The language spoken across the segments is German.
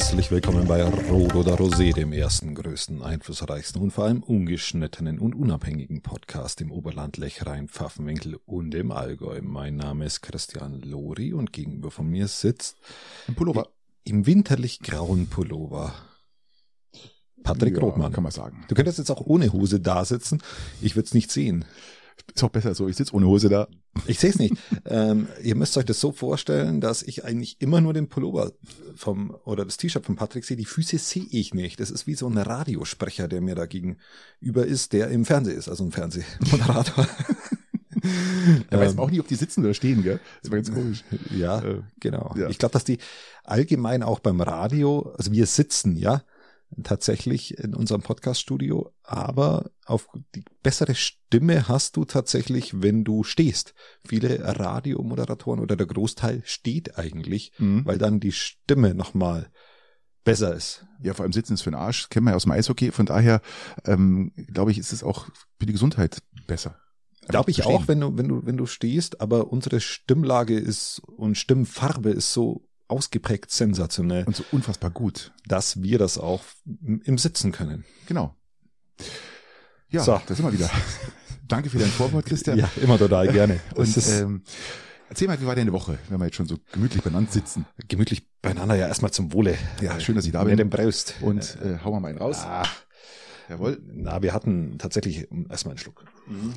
Herzlich willkommen bei Rot oder Rosé, dem ersten, größten, einflussreichsten und vor allem ungeschnittenen und unabhängigen Podcast im Oberland, Lechrein, Pfaffenwinkel und im Allgäu. Mein Name ist Christian Lori und gegenüber von mir sitzt im Pullover. Im winterlich grauen Pullover Patrick Rothmann. Kann man sagen. Du könntest jetzt auch ohne Hose da sitzen. Ich würde es nicht sehen. Ist auch besser so, ich sitze ohne Hose da. Ich sehe es nicht. Ihr müsst euch das so vorstellen, dass ich eigentlich immer nur den Pullover oder das T-Shirt von Patrick sehe. Die Füße sehe ich nicht. Das ist wie so ein Radiosprecher, der mir da gegenüber ist, der im Fernsehen ist, also ein Fernsehmoderator. Da weiß man auch nicht, ob die sitzen oder stehen, gell? Das war ganz komisch. Ja, genau. Ja. Ich glaube, dass die allgemein auch beim Radio, also wir sitzen, ja, tatsächlich in unserem Podcast-Studio, aber auf die bessere Stimme hast du tatsächlich, wenn du stehst. Viele Radiomoderatoren oder der Großteil steht eigentlich, weil dann die Stimme nochmal besser ist. Ja, vor allem Sitzen ist für den Arsch, kennen wir ja aus dem Eishockey, von daher glaube ich, ist es auch für die Gesundheit besser. Glaube ich auch, wenn du stehst, aber unsere Stimmlage ist und Stimmfarbe ist so ausgeprägt sensationell. Und so unfassbar gut. Dass wir das auch im Sitzen können. Genau. Ja, so. Da sind wir wieder. Danke für dein Vorwort, Christian. Ja, immer total gerne. Und erzähl mal, wie war deine Woche, wenn wir jetzt schon so gemütlich beieinander sitzen? Gemütlich beieinander, ja, erstmal zum Wohle. Ja, schön, dass ich da bin. Mit dem Braust. Und hauen wir mal einen raus. Ah, jawohl. Na, wir hatten tatsächlich erstmal einen Schluck.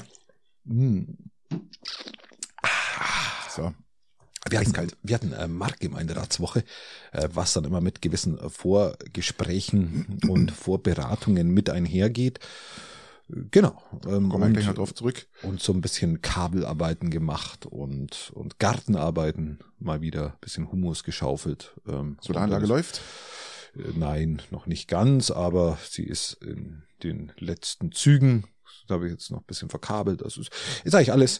So. Wir hatten Marktgemeinderatswoche, was dann immer mit gewissen Vorgesprächen und Vorberatungen mit einhergeht. Genau. Kommen wir gleich noch drauf zurück. Und so ein bisschen Kabelarbeiten gemacht und Gartenarbeiten, mal wieder ein bisschen Humus geschaufelt. Solaranlage läuft? Nein, noch nicht ganz, aber sie ist in den letzten Zügen. Da habe ich jetzt noch ein bisschen verkabelt. Das ist eigentlich alles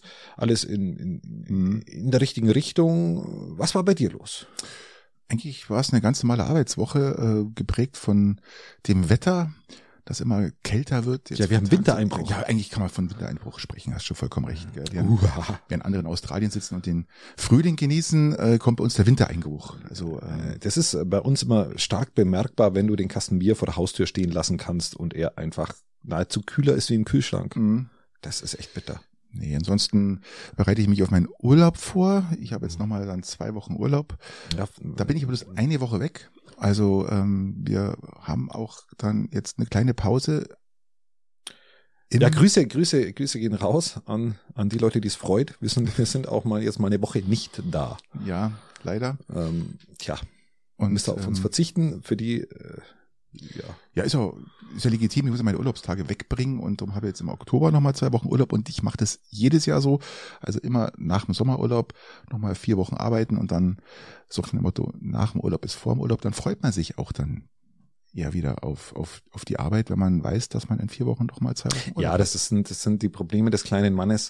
in der richtigen Richtung. Was war bei dir los? Eigentlich war es eine ganz normale Arbeitswoche, geprägt von dem Wetter, das immer kälter wird. Jetzt ja, wir haben Wintereinbruch. Ja, eigentlich kann man von Wintereinbruch sprechen, hast schon vollkommen recht. Gell? Während andere in Australien sitzen und den Frühling genießen, kommt bei uns der Wintereinbruch. Also das ist bei uns immer stark bemerkbar, wenn du den Kasten Bier vor der Haustür stehen lassen kannst und er einfach nahezu kühler ist wie im Kühlschrank. Das ist echt bitter. Nee, ansonsten bereite ich mich auf meinen Urlaub vor. Ich habe jetzt nochmal dann 2 Wochen Urlaub. Ja, da bin ich aber bloß eine Woche weg. Also wir haben auch dann jetzt eine kleine Pause. Ja, Grüße gehen raus an die Leute, die es freut. Wir sind auch jetzt mal eine Woche nicht da. Ja, leider. Und müsst ihr auf uns verzichten für die Ja, ist ja legitim. Ich muss ja meine Urlaubstage wegbringen und darum habe ich jetzt im Oktober nochmal 2 Wochen Urlaub und ich mache das jedes Jahr so. Also immer nach dem Sommerurlaub nochmal 4 Wochen arbeiten und dann so nach dem Motto, nach dem Urlaub ist vor dem Urlaub. Dann freut man sich auch dann eher wieder auf die Arbeit, wenn man weiß, dass man in 4 Wochen nochmal 2 Wochen Urlaub hat. Das sind die Probleme des kleinen Mannes,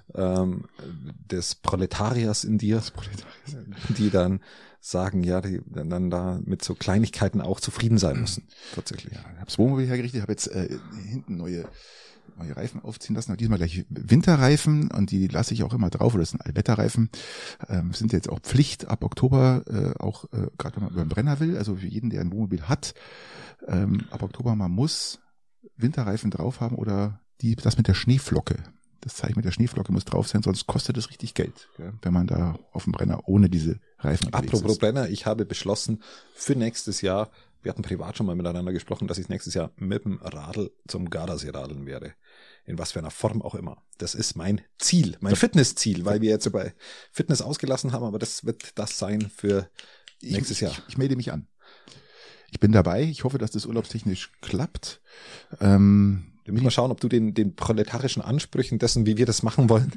des Proletariers in dir, die dann sagen, ja, die dann da mit so Kleinigkeiten auch zufrieden sein müssen. Tatsächlich. Ja, ich habe das Wohnmobil hergerichtet, habe jetzt hinten neue Reifen aufziehen lassen, aber diesmal gleich Winterreifen und die lasse ich auch immer drauf, oder das sind Allwetterreifen, sind jetzt auch Pflicht ab Oktober, auch gerade wenn man über den Brenner will, also für jeden, der ein Wohnmobil hat, ab Oktober, man muss Winterreifen drauf haben oder das mit der Schneeflocke. Das Zeichen mit der Schneeflocke muss drauf sein, sonst kostet es richtig Geld, ja, wenn man da auf dem Brenner ohne diese Reifen unterwegs ist. Apropos Brenner, ich habe beschlossen, für nächstes Jahr, wir hatten privat schon mal miteinander gesprochen, dass ich nächstes Jahr mit dem Radl zum Gardasee radeln werde. In was für einer Form auch immer. Das ist mein Ziel, mein Fitnessziel, weil wir jetzt bei Fitness ausgelassen haben, aber das wird das sein für nächstes Jahr. Ich melde mich an. Ich bin dabei. Ich hoffe, dass das urlaubstechnisch klappt. Wir müssen mal schauen, ob du den proletarischen Ansprüchen dessen, wie wir das machen wollen.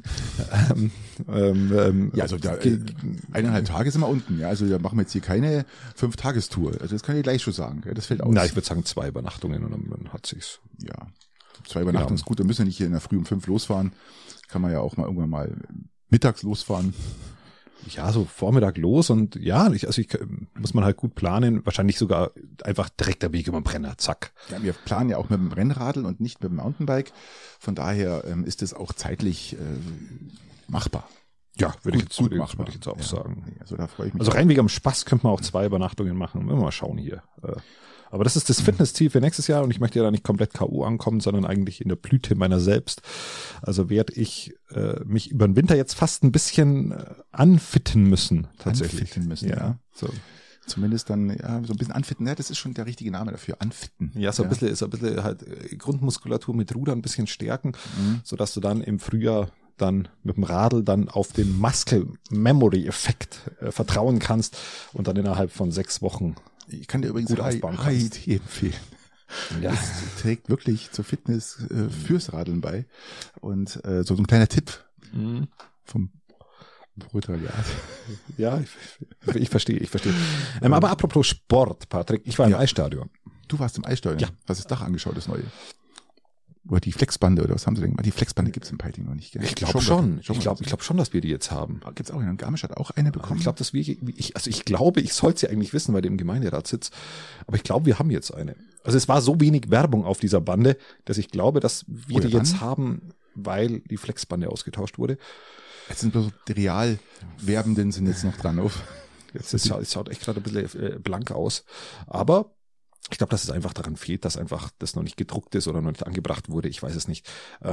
Ja, also da 1,5 Tage sind wir unten. Ja, also da machen wir jetzt hier keine 5-Tagestour. Also das kann ich gleich schon sagen. Das fällt aus. Na, ich würde sagen 2 Übernachtungen und dann hat sich's. Ja, 2 Übernachtungen ist gut. Dann müssen wir nicht hier in der Früh um 5 losfahren. Kann man ja auch mal irgendwann mal mittags losfahren. Ja, so Vormittag los und ja, muss man halt gut planen, wahrscheinlich sogar einfach direkt der Weg über den Brenner, zack. Ja, wir planen ja auch mit dem Rennradl und nicht mit dem Mountainbike, von daher ist es auch zeitlich machbar. Ja, würde ich jetzt machbar. auch sagen. Nee, also da freue ich mich. Also rein wegen am Spaß könnte man auch 2 Übernachtungen machen. Mal schauen hier. Aber das ist das Fitnessziel für nächstes Jahr und ich möchte ja da nicht komplett K.O. ankommen, sondern eigentlich in der Blüte meiner selbst. Also werde ich mich über den Winter jetzt fast ein bisschen anfitten müssen, tatsächlich. Anfitten müssen, ja. So. Zumindest dann, ja, so ein bisschen anfitten. Ja, das ist schon der richtige Name dafür, anfitten. Ja, so ein bisschen halt Grundmuskulatur mit Rudern ein bisschen stärken, sodass du dann im Frühjahr dann mit dem Radl dann auf den Muscle Memory Effekt vertrauen kannst und dann innerhalb von 6 Wochen Ich kann dir übrigens gut aufbauen kannst. HIIT empfehlen. Ja. Das trägt wirklich zur Fitness fürs Radeln bei. Und so ein kleiner Tipp vom Proletariat. Ja, ich verstehe. Aber apropos Sport, Patrick, ich war im Eisstadion. Du warst im Eisstadion? Ja. Hast das Dach angeschaut, das neue? Oder die Flexbande, oder was haben sie denn gemacht? Die Flexbande gibt's im Peiting noch nicht. Gell? Ich glaube schon. Ich glaube schon, dass wir die jetzt haben. Gibt's auch einen. Garmisch hat auch eine bekommen. Ich glaube, dass ich glaube, ich sollte sie eigentlich wissen, weil der im Gemeinderat sitzt. Aber ich glaube, wir haben jetzt eine. Also es war so wenig Werbung auf dieser Bande, dass ich glaube, dass wir die jetzt haben, weil die Flexbande ausgetauscht wurde. Jetzt sind bloß die Realwerbenden sind jetzt noch dran auf. Es schaut echt gerade ein bisschen blank aus. Aber ich glaube, dass es einfach daran fehlt, dass einfach das noch nicht gedruckt ist oder noch nicht angebracht wurde. Ich weiß es nicht.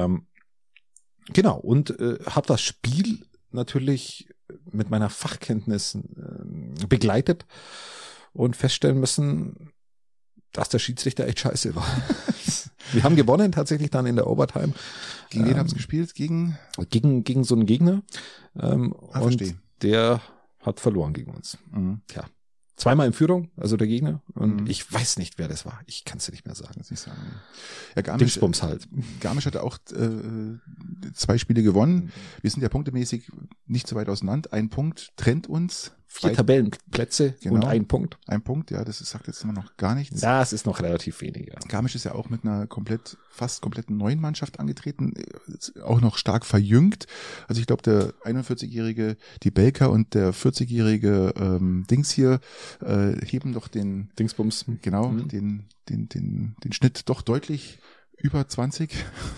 Genau. Und habe das Spiel natürlich mit meiner Fachkenntnis begleitet und feststellen müssen, dass der Schiedsrichter echt scheiße war. Wir haben gewonnen tatsächlich dann in der Overtime. Gegen wen haben sie gespielt? Gegen so einen Gegner. Und verstehe. der hat verloren gegen uns. Tja. 2-mal in Führung, also der Gegner. Und ich weiß nicht, wer das war. Ich kann es dir nicht mehr sagen. Ja, Garmisch, Dingsbums halt. Garmisch hatte auch 2 Spiele gewonnen. Wir sind ja punktemäßig nicht so weit auseinander. 1 Punkt trennt uns. 4 Tabellenplätze und 1 Punkt. 1 Punkt, ja, das sagt jetzt immer noch gar nichts. Das ist noch relativ wenig, ja. Garmisch ist ja auch mit einer fast kompletten neuen Mannschaft angetreten, auch noch stark verjüngt. Also ich glaube, der 41-jährige, die Belka und der 40-jährige Dings hier heben doch den Dingsbums. Genau, den Schnitt doch deutlich über 20.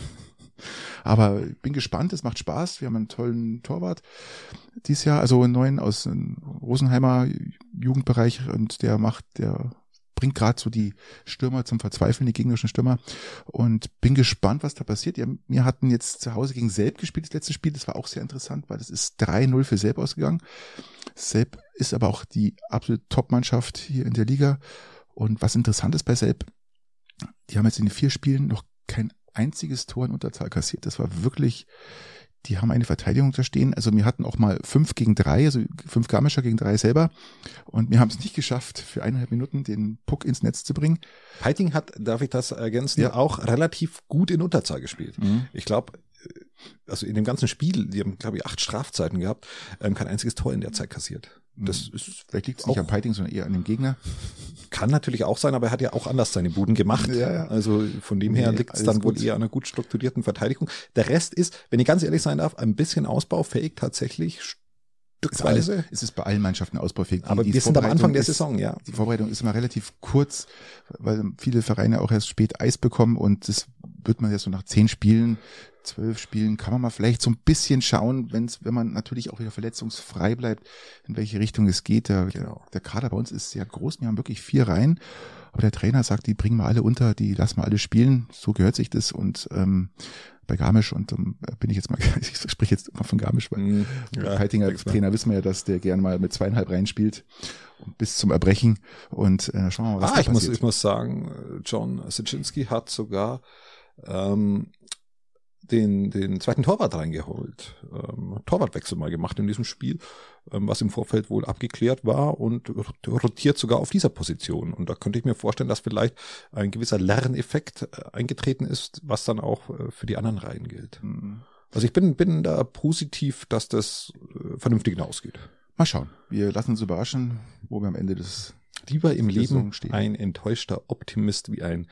Aber bin gespannt, es macht Spaß. Wir haben einen tollen Torwart dieses Jahr, also einen neuen aus dem Rosenheimer Jugendbereich und der bringt gerade so die Stürmer zum Verzweifeln, die gegnerischen Stürmer und bin gespannt, was da passiert. Wir hatten jetzt zu Hause gegen Selb gespielt, das letzte Spiel, das war auch sehr interessant, weil das ist 3-0 für Selb ausgegangen. Selb ist aber auch die absolute Top-Mannschaft hier in der Liga und was interessant ist bei Selb, die haben jetzt in den 4 Spielen noch kein einziges Tor in Unterzahl kassiert. Das war wirklich, die haben eine Verteidigung da stehen. Also wir hatten auch mal 5 gegen 3, also 5 Garmischer gegen 3 selber. Und wir haben es nicht geschafft, für 1,5 Minuten den Puck ins Netz zu bringen. Peiting hat, darf ich das ergänzen, auch relativ gut in Unterzahl gespielt. Ich glaube, also in dem ganzen Spiel, die haben, glaube ich, 8 Strafzeiten gehabt, kein einziges Tor in der Zeit kassiert. Das ist vielleicht liegt es nicht an Peiting, sondern eher an dem Gegner. Kann natürlich auch sein, aber er hat ja auch anders seine Buden gemacht. Ja. Also von dem her liegt es dann wohl eher an einer gut strukturierten Verteidigung. Der Rest ist, wenn ich ganz ehrlich sein darf, ein bisschen ausbaufähig tatsächlich stückweise. Es ist bei allen Mannschaften ausbaufähig. Aber wir sind am Anfang der Saison, ja. Die Vorbereitung ist immer relativ kurz, weil viele Vereine auch erst spät Eis bekommen und das wird man ja so nach 10 Spielen, 12 Spielen, kann man mal vielleicht so ein bisschen schauen, wenn man natürlich auch wieder verletzungsfrei bleibt, in welche Richtung es geht. Der Kader bei uns ist sehr groß, wir haben wirklich 4 Reihen, aber der Trainer sagt, die bringen wir alle unter, die lassen wir alle spielen, so gehört sich das und bei Garmisch und bin ich jetzt mal, ich spreche jetzt immer von Garmisch, weil Peitinger Trainer wissen wir ja, dass der gern mal mit 2,5 Reihen spielt bis zum Erbrechen und schauen wir mal, was da passiert. Ich muss sagen, John Syczynski hat sogar den zweiten Torwart reingeholt, Torwartwechsel mal gemacht in diesem Spiel, was im Vorfeld wohl abgeklärt war und rotiert sogar auf dieser Position. Und da könnte ich mir vorstellen, dass vielleicht ein gewisser Lerneffekt eingetreten ist, was dann auch für die anderen Reihen gilt. Also ich bin da positiv, dass das vernünftig ausgeht. Mal schauen. Wir lassen uns überraschen, wo wir am Ende des Lieber im Leben ein enttäuschter Optimist wie ein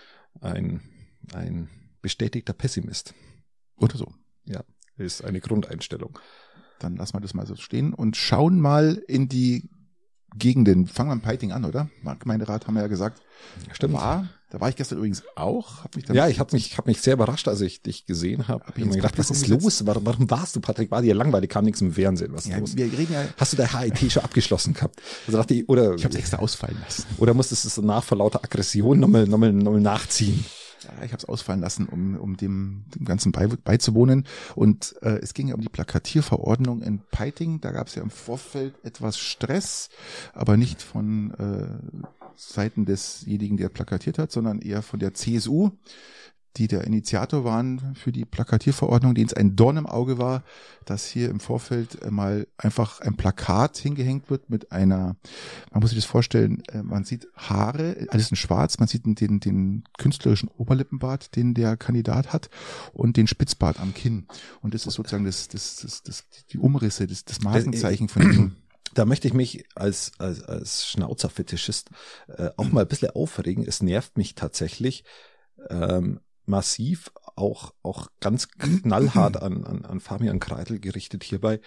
bestätigter Pessimist. Oder so. Ja, ist eine Grundeinstellung. Dann lassen wir das mal so stehen und schauen mal in die Gegenden. Fangen wir mit Peiting an, oder? Gemeinderat haben wir ja gesagt. Stimmt. Da war ich gestern übrigens auch. Ich habe mich sehr überrascht, als ich dich gesehen habe. Ich habe mir gedacht, was ist los? Warum warst du, Patrick? War dir langweilig? Kam nichts im Fernsehen. Was ist los? Wir reden ja. Hast du der HIT schon abgeschlossen gehabt? Also dachte ich, oder ich habe es extra ausfallen lassen. Oder musstest du es danach vor lauter Aggression nochmal nachziehen? Ja, ich habe es ausfallen lassen, um dem Ganzen beizuwohnen. Und es ging ja um die Plakatierverordnung in Peiting. Da gab es ja im Vorfeld etwas Stress, aber nicht von Seiten desjenigen, der plakatiert hat, sondern eher von der CSU, die der Initiator waren für die Plakatierverordnung, denen es ein Dorn im Auge war, dass hier im Vorfeld mal einfach ein Plakat hingehängt wird mit einer, man muss sich das vorstellen, man sieht Haare, alles in schwarz, man sieht den künstlerischen Oberlippenbart, den der Kandidat hat und den Spitzbart am Kinn. Und das ist sozusagen die Umrisse, das Markenzeichen von ihm. Da möchte ich mich als Schnauzerfetischist auch mal ein bisschen aufregen. Es nervt mich tatsächlich, massiv, auch ganz knallhart an Fabian Kreitel gerichtet hierbei.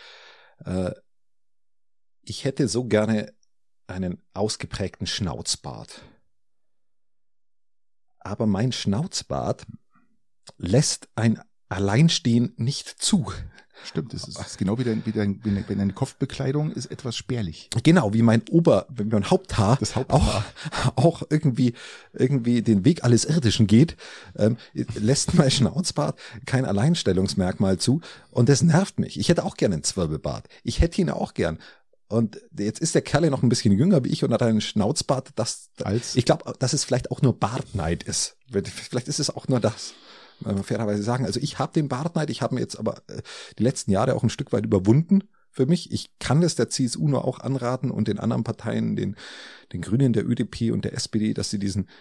Ich hätte so gerne einen ausgeprägten Schnauzbart. Aber mein Schnauzbart lässt ein Alleinstehen nicht zu. Stimmt, das ist genau wie deine Kopfbekleidung ist etwas spärlich. Genau, wie mein Haupthaar, das Haupthaar. Auch irgendwie den Weg alles Irdischen geht, lässt mein Schnauzbart kein Alleinstellungsmerkmal zu. Und das nervt mich. Ich hätte auch gerne einen Zwirbelbart. Ich hätte ihn auch gern. Und jetzt ist der Kerl noch ein bisschen jünger wie ich und hat einen Schnauzbart, ich glaube, dass es vielleicht auch nur Bartneid ist. Vielleicht ist es auch nur das. Fairerweise sagen. Also ich habe den Bartneid, ich habe mir jetzt aber die letzten Jahre auch ein Stück weit überwunden für mich. Ich kann das der CSU nur auch anraten und den anderen Parteien, den Grünen, der ÖDP und der SPD, dass sie diesen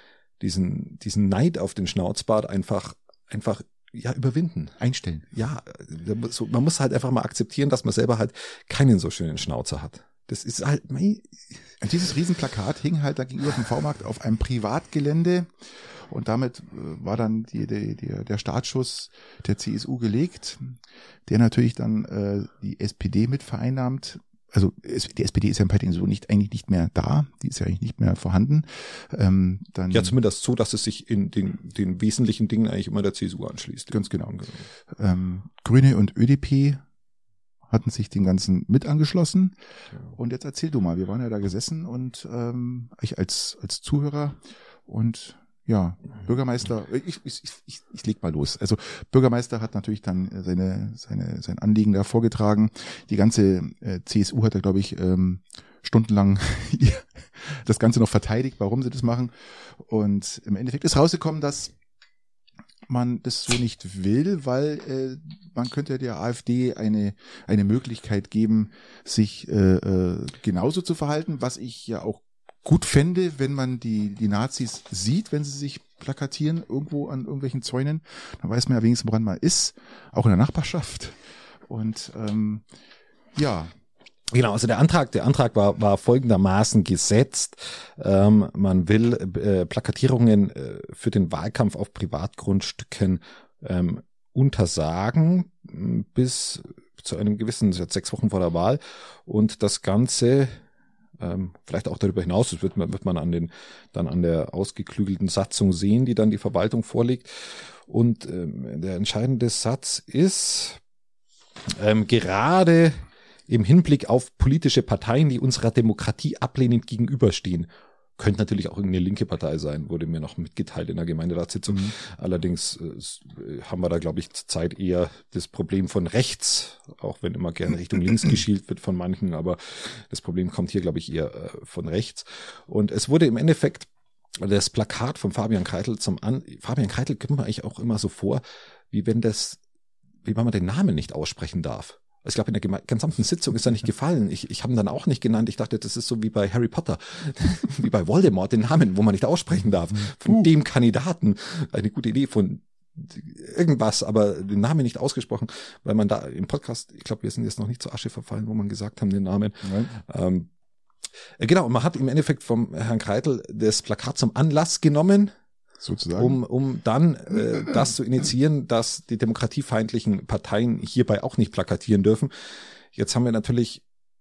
Neid auf den Schnauzbart einfach überwinden. Einstellen. Ja, man muss halt einfach mal akzeptieren, dass man selber halt keinen so schönen Schnauzer hat. Das ist halt... Und dieses Riesenplakat hing halt da gegenüber vom V-Markt auf einem Privatgelände. Und damit war dann der Startschuss der CSU gelegt, der natürlich dann die SPD mit vereinnahmt. Also die SPD ist ja in Peiting so eigentlich nicht mehr da, die ist ja eigentlich nicht mehr vorhanden. Ja, zumindest so, dass es sich in den wesentlichen Dingen eigentlich immer der CSU anschließt. Ganz genau. Grüne und ÖDP hatten sich den Ganzen mit angeschlossen. Ja. Und jetzt erzähl du mal, wir waren ja da gesessen und ich als Zuhörer und ja, Bürgermeister, ich leg mal los. Also Bürgermeister hat natürlich dann sein Anliegen da vorgetragen. Die ganze CSU hat da, glaube ich, stundenlang das Ganze noch verteidigt, warum sie das machen. Und im Endeffekt ist rausgekommen, dass man das so nicht will, weil man könnte der AfD eine Möglichkeit geben, sich genauso zu verhalten, was ich ja auch gut fände, wenn man die Nazis sieht, wenn sie sich plakatieren irgendwo an irgendwelchen Zäunen, dann weiß man ja wenigstens, woran man ist, auch in der Nachbarschaft. Und ja. Genau, also der Antrag war folgendermaßen gesetzt. Man will Plakatierungen für den Wahlkampf auf Privatgrundstücken untersagen bis zu einem gewissen, jetzt 6 Wochen vor der Wahl, und das Ganze vielleicht auch darüber hinaus, das wird man dann an der ausgeklügelten Satzung sehen, die dann die Verwaltung vorlegt. Und der entscheidende Satz ist, gerade im Hinblick auf politische Parteien, die unserer Demokratie ablehnend gegenüberstehen, könnte natürlich auch irgendeine linke Partei sein, wurde mir noch mitgeteilt in der Gemeinderatssitzung. Mhm. Allerdings haben wir da, glaube ich, zurzeit eher das Problem von rechts, auch wenn immer gerne Richtung links geschielt wird von manchen, aber das Problem kommt hier, glaube ich, eher von rechts. Und es wurde im Endeffekt das Plakat von Fabian Kreitel Fabian Kreitel kommt man eigentlich auch immer so vor, wie wenn man den Namen nicht aussprechen darf. Ich glaube, in der gesamten Sitzung ist er nicht gefallen. Ich habe ihn dann auch nicht genannt. Ich dachte, das ist so wie bei Harry Potter, wie bei Voldemort, den Namen, wo man nicht aussprechen darf. Von dem Kandidaten. Eine gute Idee von irgendwas, aber den Namen nicht ausgesprochen, weil man da im Podcast, ich glaube, wir sind jetzt noch nicht zur Asche verfallen, wo man gesagt haben, den Namen. Genau, und man hat im Endeffekt vom Herrn Kreitel das Plakat zum Anlass genommen, sozusagen, um dann das zu initiieren, dass die demokratiefeindlichen Parteien hierbei auch nicht plakatieren dürfen. Jetzt haben wir natürlich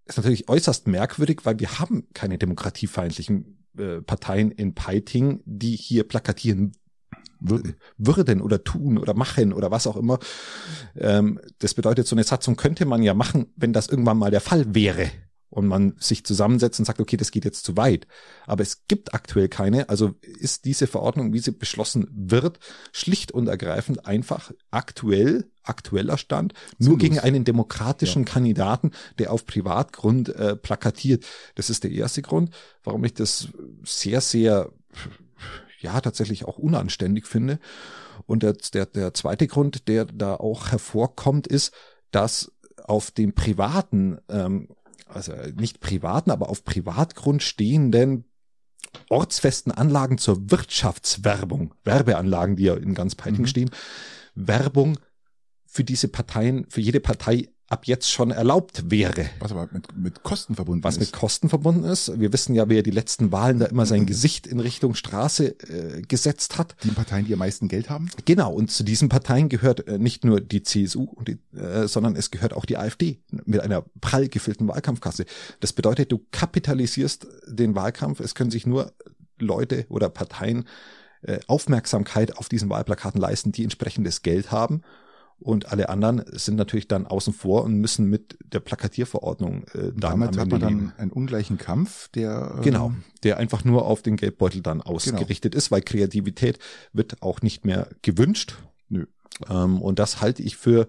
ist natürlich äußerst merkwürdig, weil wir haben keine demokratiefeindlichen Parteien in Peiting, die hier plakatieren würden oder tun oder machen oder was auch immer. Das bedeutet, so eine Satzung könnte man ja machen, wenn das irgendwann mal der Fall wäre und man sich zusammensetzt und sagt, okay, das geht jetzt zu weit. Aber es gibt aktuell keine, also ist diese Verordnung, wie sie beschlossen wird, schlicht und ergreifend einfach aktueller Stand, nur gegen einen demokratischen Kandidaten, der auf Privatgrund plakatiert. Das ist der erste Grund, warum ich das sehr, sehr tatsächlich auch unanständig finde. Und der zweite Grund, der da auch hervorkommt, ist, dass auf dem privaten, also nicht privaten, aber auf Privatgrund stehenden ortsfesten Anlagen zur Wirtschaftswerbung, Werbeanlagen, die ja in ganz Peiting stehen, Werbung für diese Parteien, für jede Partei ab jetzt schon erlaubt wäre. Was aber mit Kosten verbunden ist. Was mit Kosten verbunden ist. Wir wissen ja, wer die letzten Wahlen da immer sein Gesicht in Richtung Straße gesetzt hat. Die Parteien, die am meisten Geld haben? Genau, und zu diesen Parteien gehört nicht nur die CSU, sondern es gehört auch die AfD mit einer prall gefüllten Wahlkampfkasse. Das bedeutet, du kapitalisierst den Wahlkampf. Es können sich nur Leute oder Parteien Aufmerksamkeit auf diesen Wahlplakaten leisten, die entsprechendes Geld haben. Und alle anderen sind natürlich dann außen vor und müssen mit der Plakatierverordnung damit hat man dann einen ungleichen Kampf, der der einfach nur auf den Geldbeutel dann ausgerichtet ist, weil Kreativität wird auch nicht mehr gewünscht. Nö. Und das halte ich für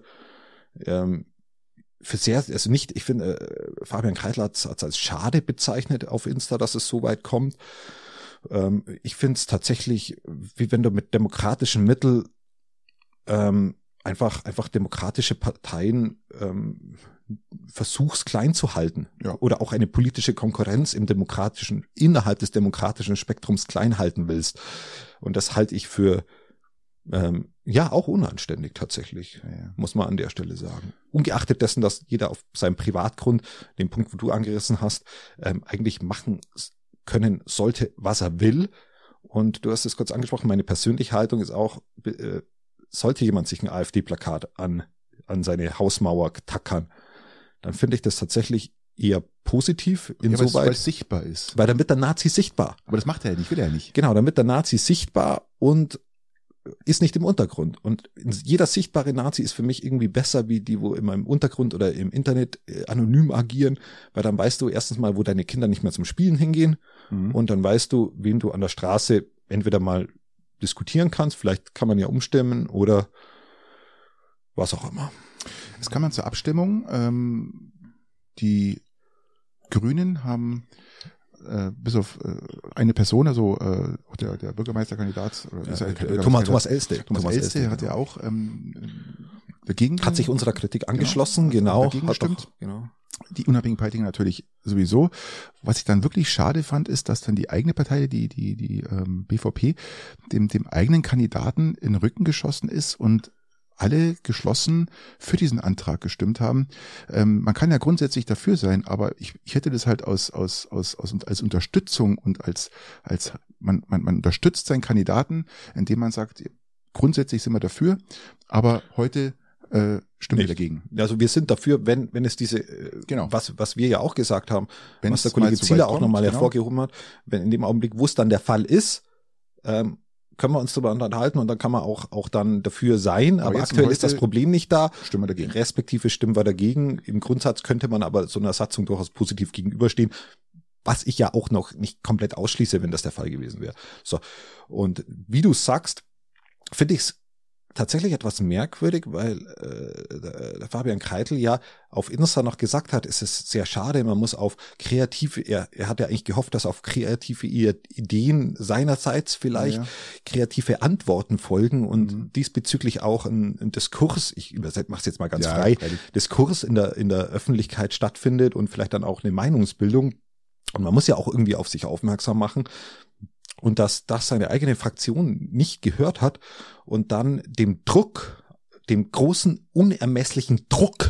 sehr, also nicht, ich finde, Fabian Kreitl hat es als schade bezeichnet auf Insta, dass es so weit kommt. Ich finde es tatsächlich, wie wenn du mit demokratischen Mitteln einfach demokratische Parteien versuchst klein zu halten oder auch eine politische Konkurrenz innerhalb des demokratischen Spektrums klein halten willst. Und das halte ich für auch unanständig tatsächlich, muss man an der Stelle sagen. Ungeachtet dessen, dass jeder auf seinem Privatgrund, den Punkt, wo du angerissen hast, eigentlich machen können sollte, was er will. Und du hast es kurz angesprochen, meine persönliche Haltung ist auch, sollte jemand sich ein AfD-Plakat an seine Hausmauer tackern, dann finde ich das tatsächlich eher positiv insoweit. Weil es sichtbar ist. Weil dann wird der Nazi sichtbar. Aber das macht er ja nicht, will er nicht. Genau, dann wird der Nazi sichtbar und ist nicht im Untergrund. Und jeder sichtbare Nazi ist für mich irgendwie besser wie die, wo immer im Untergrund oder im Internet anonym agieren, weil dann weißt du erstens mal, wo deine Kinder nicht mehr zum Spielen hingehen und dann weißt du, wem du an der Straße entweder mal diskutieren kannst, vielleicht kann man ja umstimmen oder was auch immer. Das kann man zur Abstimmung. Die Grünen haben bis auf eine Person, also der Bürgermeisterkandidat, Thomas Elste. Thomas Elste hat ja auch dagegen. Hat sich unserer Kritik angeschlossen, genau. Dagegen gestimmt. Genau. Die unabhängigen Partier natürlich sowieso. Was ich dann wirklich schade fand, ist, dass dann die eigene Partei, die BVP, dem eigenen Kandidaten in den Rücken geschossen ist und alle geschlossen für diesen Antrag gestimmt haben. Man kann ja grundsätzlich dafür sein, aber ich hätte das halt als Unterstützung und als man unterstützt seinen Kandidaten, indem man sagt, grundsätzlich sind wir dafür, aber heute stimmen wir dagegen. Also wir sind dafür, wenn es diese, was wir ja auch gesagt haben, was der Kollege Zieler auch nochmal hervorgehoben hat, wenn in dem Augenblick, wo es dann der Fall ist, können wir uns darüber unterhalten und dann kann man auch dann dafür sein, aber aktuell ist das Problem nicht da. Stimmen wir dagegen. Respektive stimmen wir dagegen. Im Grundsatz könnte man aber so einer Satzung durchaus positiv gegenüberstehen, was ich ja auch noch nicht komplett ausschließe, wenn das der Fall gewesen wäre. So. Und wie du sagst, finde ich es tatsächlich etwas merkwürdig, weil der Fabian Kreitl ja auf Insta noch gesagt hat, es ist sehr schade, man muss auf kreative, er hat ja eigentlich gehofft, dass auf kreative Ideen seinerseits vielleicht kreative Antworten folgen und diesbezüglich auch ein Diskurs, ich mache es jetzt mal ganz frei, Diskurs in der Öffentlichkeit stattfindet und vielleicht dann auch eine Meinungsbildung. Und man muss ja auch irgendwie auf sich aufmerksam machen. Und dass das seine eigene Fraktion nicht gehört hat und dann dem Druck, dem großen unermesslichen Druck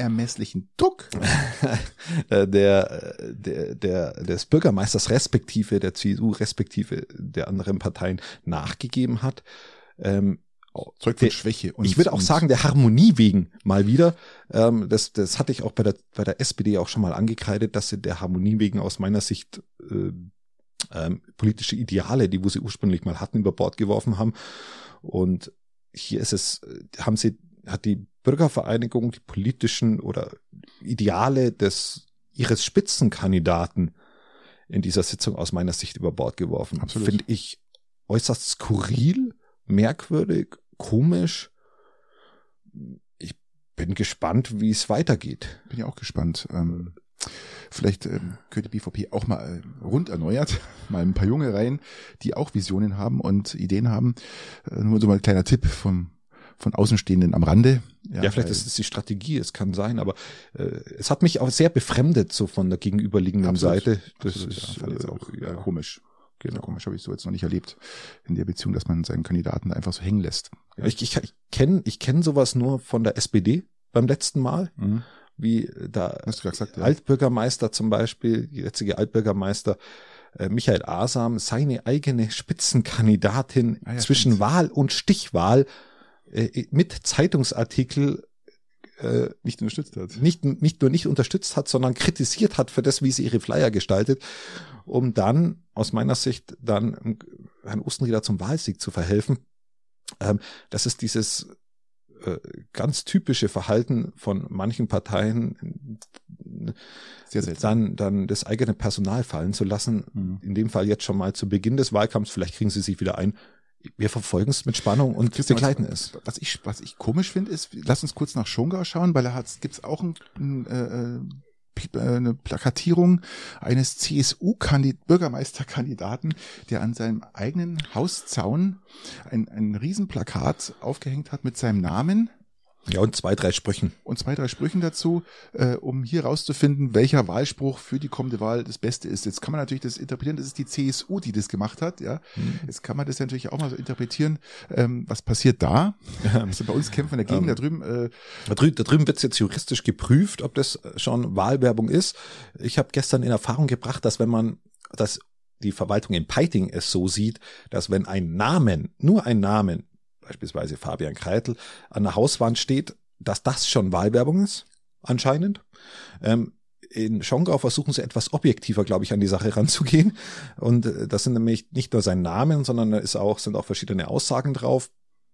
des Bürgermeisters respektive der CSU respektive der anderen Parteien nachgegeben hat, Zeugt von Schwäche. Ich würde auch sagen, der Harmonie wegen mal wieder. Das hatte ich auch bei der SPD auch schon mal angekreidet, dass sie der Harmonie wegen aus meiner Sicht politische Ideale, die wo sie ursprünglich mal hatten, über Bord geworfen haben. Und hier hat die Bürgervereinigung die politischen oder Ideale ihres Spitzenkandidaten in dieser Sitzung aus meiner Sicht über Bord geworfen. Absolut. Finde ich äußerst skurril, merkwürdig, komisch. Ich bin gespannt, wie es weitergeht. Bin ja auch gespannt. Vielleicht könnte die BVP auch mal rund erneuert, mal ein paar Junge rein, die auch Visionen haben und Ideen haben. Nur so mal ein kleiner Tipp von Außenstehenden am Rande. Ja, vielleicht ist es die Strategie, es kann sein, aber es hat mich auch sehr befremdet, so von der gegenüberliegenden Seite. Das ist fand jetzt auch komisch. Genau. Komisch, habe ich so jetzt noch nicht erlebt in der Beziehung, dass man seinen Kandidaten da einfach so hängen lässt. Ja. Ich kenn sowas nur von der SPD beim letzten Mal, wie da Hast du gesagt, ja. Altbürgermeister zum Beispiel, die jetzige Altbürgermeister Michael Asam, seine eigene Spitzenkandidatin zwischen stimmt. Wahl und Stichwahl mit Zeitungsartikel nicht unterstützt hat. Nicht nur nicht unterstützt hat, sondern kritisiert hat für das, wie sie ihre Flyer gestaltet, um dann, aus meiner Sicht, dann Herrn Ostenrieder zum Wahlsieg zu verhelfen. Das ist dieses ganz typische Verhalten von manchen Parteien, sehr seltsam. dann das eigene Personal fallen zu lassen. In dem Fall jetzt schon mal zu Beginn des Wahlkampfs, vielleicht kriegen sie sich wieder ein. Wir verfolgen es mit Spannung und begleiten es. Was ich komisch finde, ist, lass uns kurz nach Schongau schauen, weil gibt's auch eine Plakatierung eines CSU-Bürgermeisterkandidaten, der an seinem eigenen Hauszaun ein Riesenplakat aufgehängt hat mit seinem Namen. Ja, und 2, 3 Sprüchen. Und 2, 3 Sprüchen dazu, um hier rauszufinden, welcher Wahlspruch für die kommende Wahl das Beste ist. Jetzt kann man natürlich das interpretieren, das ist die CSU, die das gemacht hat. Ja, Jetzt kann man das natürlich auch mal so interpretieren. Was passiert da? Also bei uns kämpfen dagegen, da drüben wird es jetzt juristisch geprüft, ob das schon Wahlwerbung ist. Ich habe gestern in Erfahrung gebracht, dass dass die Verwaltung in Peiting es so sieht, dass wenn nur ein Namen, beispielsweise Fabian Kreitl, an der Hauswand steht, dass das schon Wahlwerbung ist, anscheinend. In Schongau versuchen sie etwas objektiver, glaube ich, an die Sache ranzugehen. Und das sind nämlich nicht nur sein Namen, sondern sind auch verschiedene Aussagen drauf.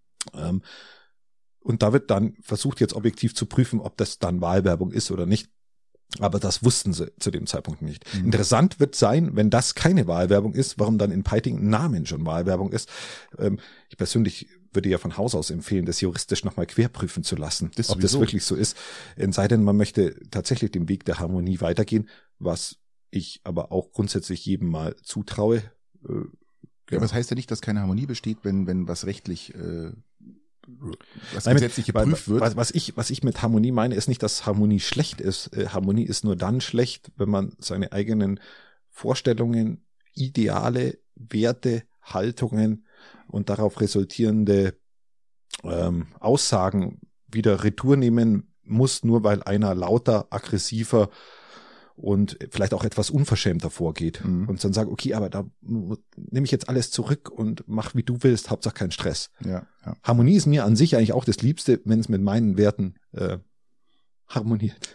Und da wird dann versucht, jetzt objektiv zu prüfen, ob das dann Wahlwerbung ist oder nicht. Aber das wussten sie zu dem Zeitpunkt nicht. Interessant wird sein, wenn das keine Wahlwerbung ist, warum dann in Peiting ein Namen schon Wahlwerbung ist. Ich persönlich würde ja von Haus aus empfehlen, das juristisch nochmal querprüfen zu lassen, ob das wirklich so ist. Es sei denn, man möchte tatsächlich den Weg der Harmonie weitergehen, was ich aber auch grundsätzlich jedem mal zutraue. Ja, aber das heißt ja nicht, dass keine Harmonie besteht, wenn was rechtlich gesetzlich geprüft wird. Was ich mit Harmonie meine, ist nicht, dass Harmonie schlecht ist. Harmonie ist nur dann schlecht, wenn man seine eigenen Vorstellungen, Ideale, Werte, Haltungen und darauf resultierende Aussagen wieder retour nehmen muss, nur weil einer lauter, aggressiver und vielleicht auch etwas unverschämter vorgeht und dann sagt, okay, aber da nehme ich jetzt alles zurück und mach wie du willst, Hauptsache kein Stress. Ja. Harmonie ist mir an sich eigentlich auch das Liebste, wenn es mit meinen Werten harmoniert.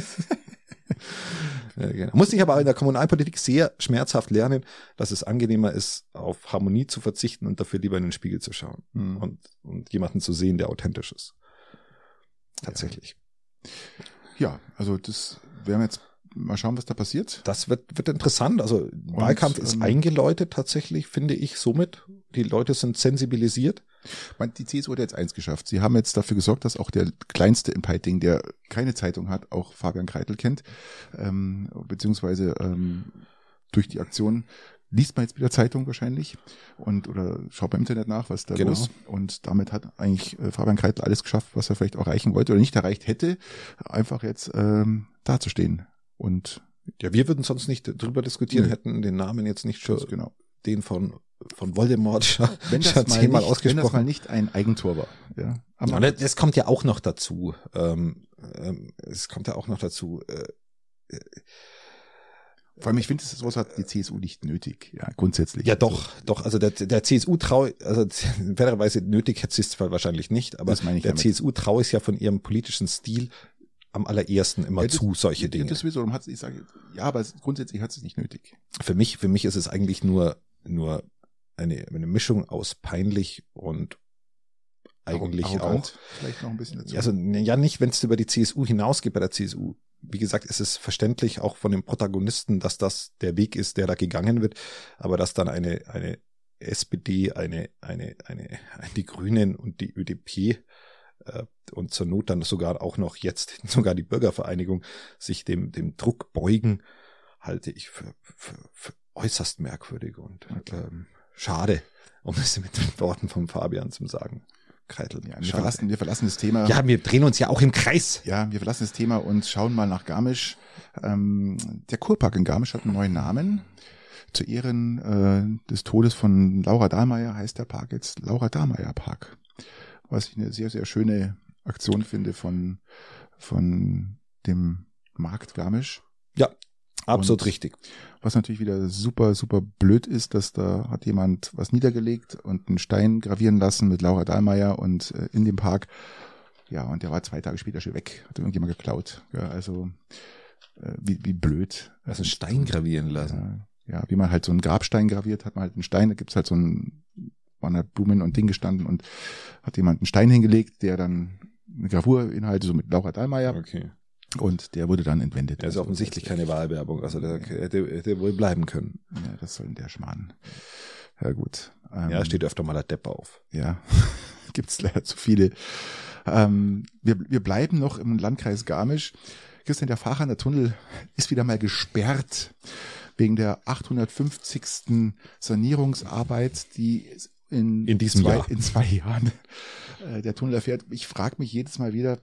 Genau. Musste ich aber in der Kommunalpolitik sehr schmerzhaft lernen, dass es angenehmer ist, auf Harmonie zu verzichten und dafür lieber in den Spiegel zu schauen und jemanden zu sehen, der authentisch ist. Tatsächlich. Ja, also das werden wir jetzt mal schauen, was da passiert. Das wird interessant. Also Wahlkampf ist eingeläutet tatsächlich, finde ich somit. Die Leute sind sensibilisiert. Die CSU hat jetzt eins geschafft. Sie haben jetzt dafür gesorgt, dass auch der Kleinste in Peiting, der keine Zeitung hat, auch Fabian Kreitl kennt. Beziehungsweise durch die Aktion liest man jetzt wieder Zeitung wahrscheinlich oder schaut beim Internet nach, was da los. Und damit hat eigentlich Fabian Kreitl alles geschafft, was er vielleicht auch erreichen wollte oder nicht erreicht hätte, einfach jetzt dazustehen. Und ja, wir würden sonst nicht drüber diskutieren, hätten den Namen jetzt nicht schon den von Voldemort schon zehnmal ausgesprochen. Wenn das mal nicht ein Eigentor war. Ja. Aber das kommt ja auch noch dazu. Vor allem, ich finde, sowas hat die CSU nicht nötig, ja, grundsätzlich. Ja, doch, also der CSU also fairerweise nötig hätte sie es wahrscheinlich nicht, aber der damit. CSU traue ich ja von ihrem politischen Stil am allerersten immer zu, solche Dinge. Das sowieso, ich sage, ja, aber grundsätzlich hat es nicht nötig. Für mich ist es eigentlich nur eine Mischung aus peinlich und eigentlich arrogant, auch. Vielleicht noch ein bisschen dazu. Also, ja, nicht, wenn es über die CSU hinausgeht bei der CSU. Wie gesagt, es ist verständlich auch von den Protagonisten, dass das der Weg ist, der da gegangen wird, aber dass dann eine SPD, die Grünen und die ÖDP und zur Not dann sogar auch noch jetzt sogar die Bürgervereinigung sich dem Druck beugen, halte ich für äußerst merkwürdig und schade, um es mit Worten von Fabian zu sagen. Kreitel. Ja, wir verlassen das Thema. Ja, wir drehen uns ja auch im Kreis. Ja, wir verlassen das Thema und schauen mal nach Garmisch. Der Kurpark in Garmisch hat einen neuen Namen. Zu Ehren des Todes von Laura Dahlmeier heißt der Park jetzt Laura Dahlmeier Park. Was ich eine sehr, sehr schöne Aktion finde von dem Markt Garmisch. Ja, absolut und richtig. Was natürlich wieder super, super blöd ist, dass da hat jemand was niedergelegt und einen Stein gravieren lassen mit Laura Dahlmeier und in dem Park. Ja, und der war 2 Tage später schon weg. Hat irgendjemand geklaut. Ja, also wie blöd. Also einen Stein gravieren lassen. Ja, wie man halt so einen Grabstein graviert, hat man halt einen Stein, da gibt's halt so waren halt Blumen und Ding gestanden und hat jemand einen Stein hingelegt, der dann eine Gravur beinhaltet, so mit Laura Dahlmeier. Okay. Und der wurde dann entwendet. Er ist offensichtlich keine Wahlwerbung, also der hätte wohl bleiben können. Ja, das soll der Schmarrn. Ja, gut. Ja, steht öfter mal der Depp auf. Ja, gibt's leider zu viele. Wir bleiben noch im Landkreis Garmisch. Christian, der Fachaner Tunnel ist wieder mal gesperrt wegen der 850. Sanierungsarbeit, die in 2 Jahren der Tunnel erfährt. Ich frage mich jedes Mal wieder,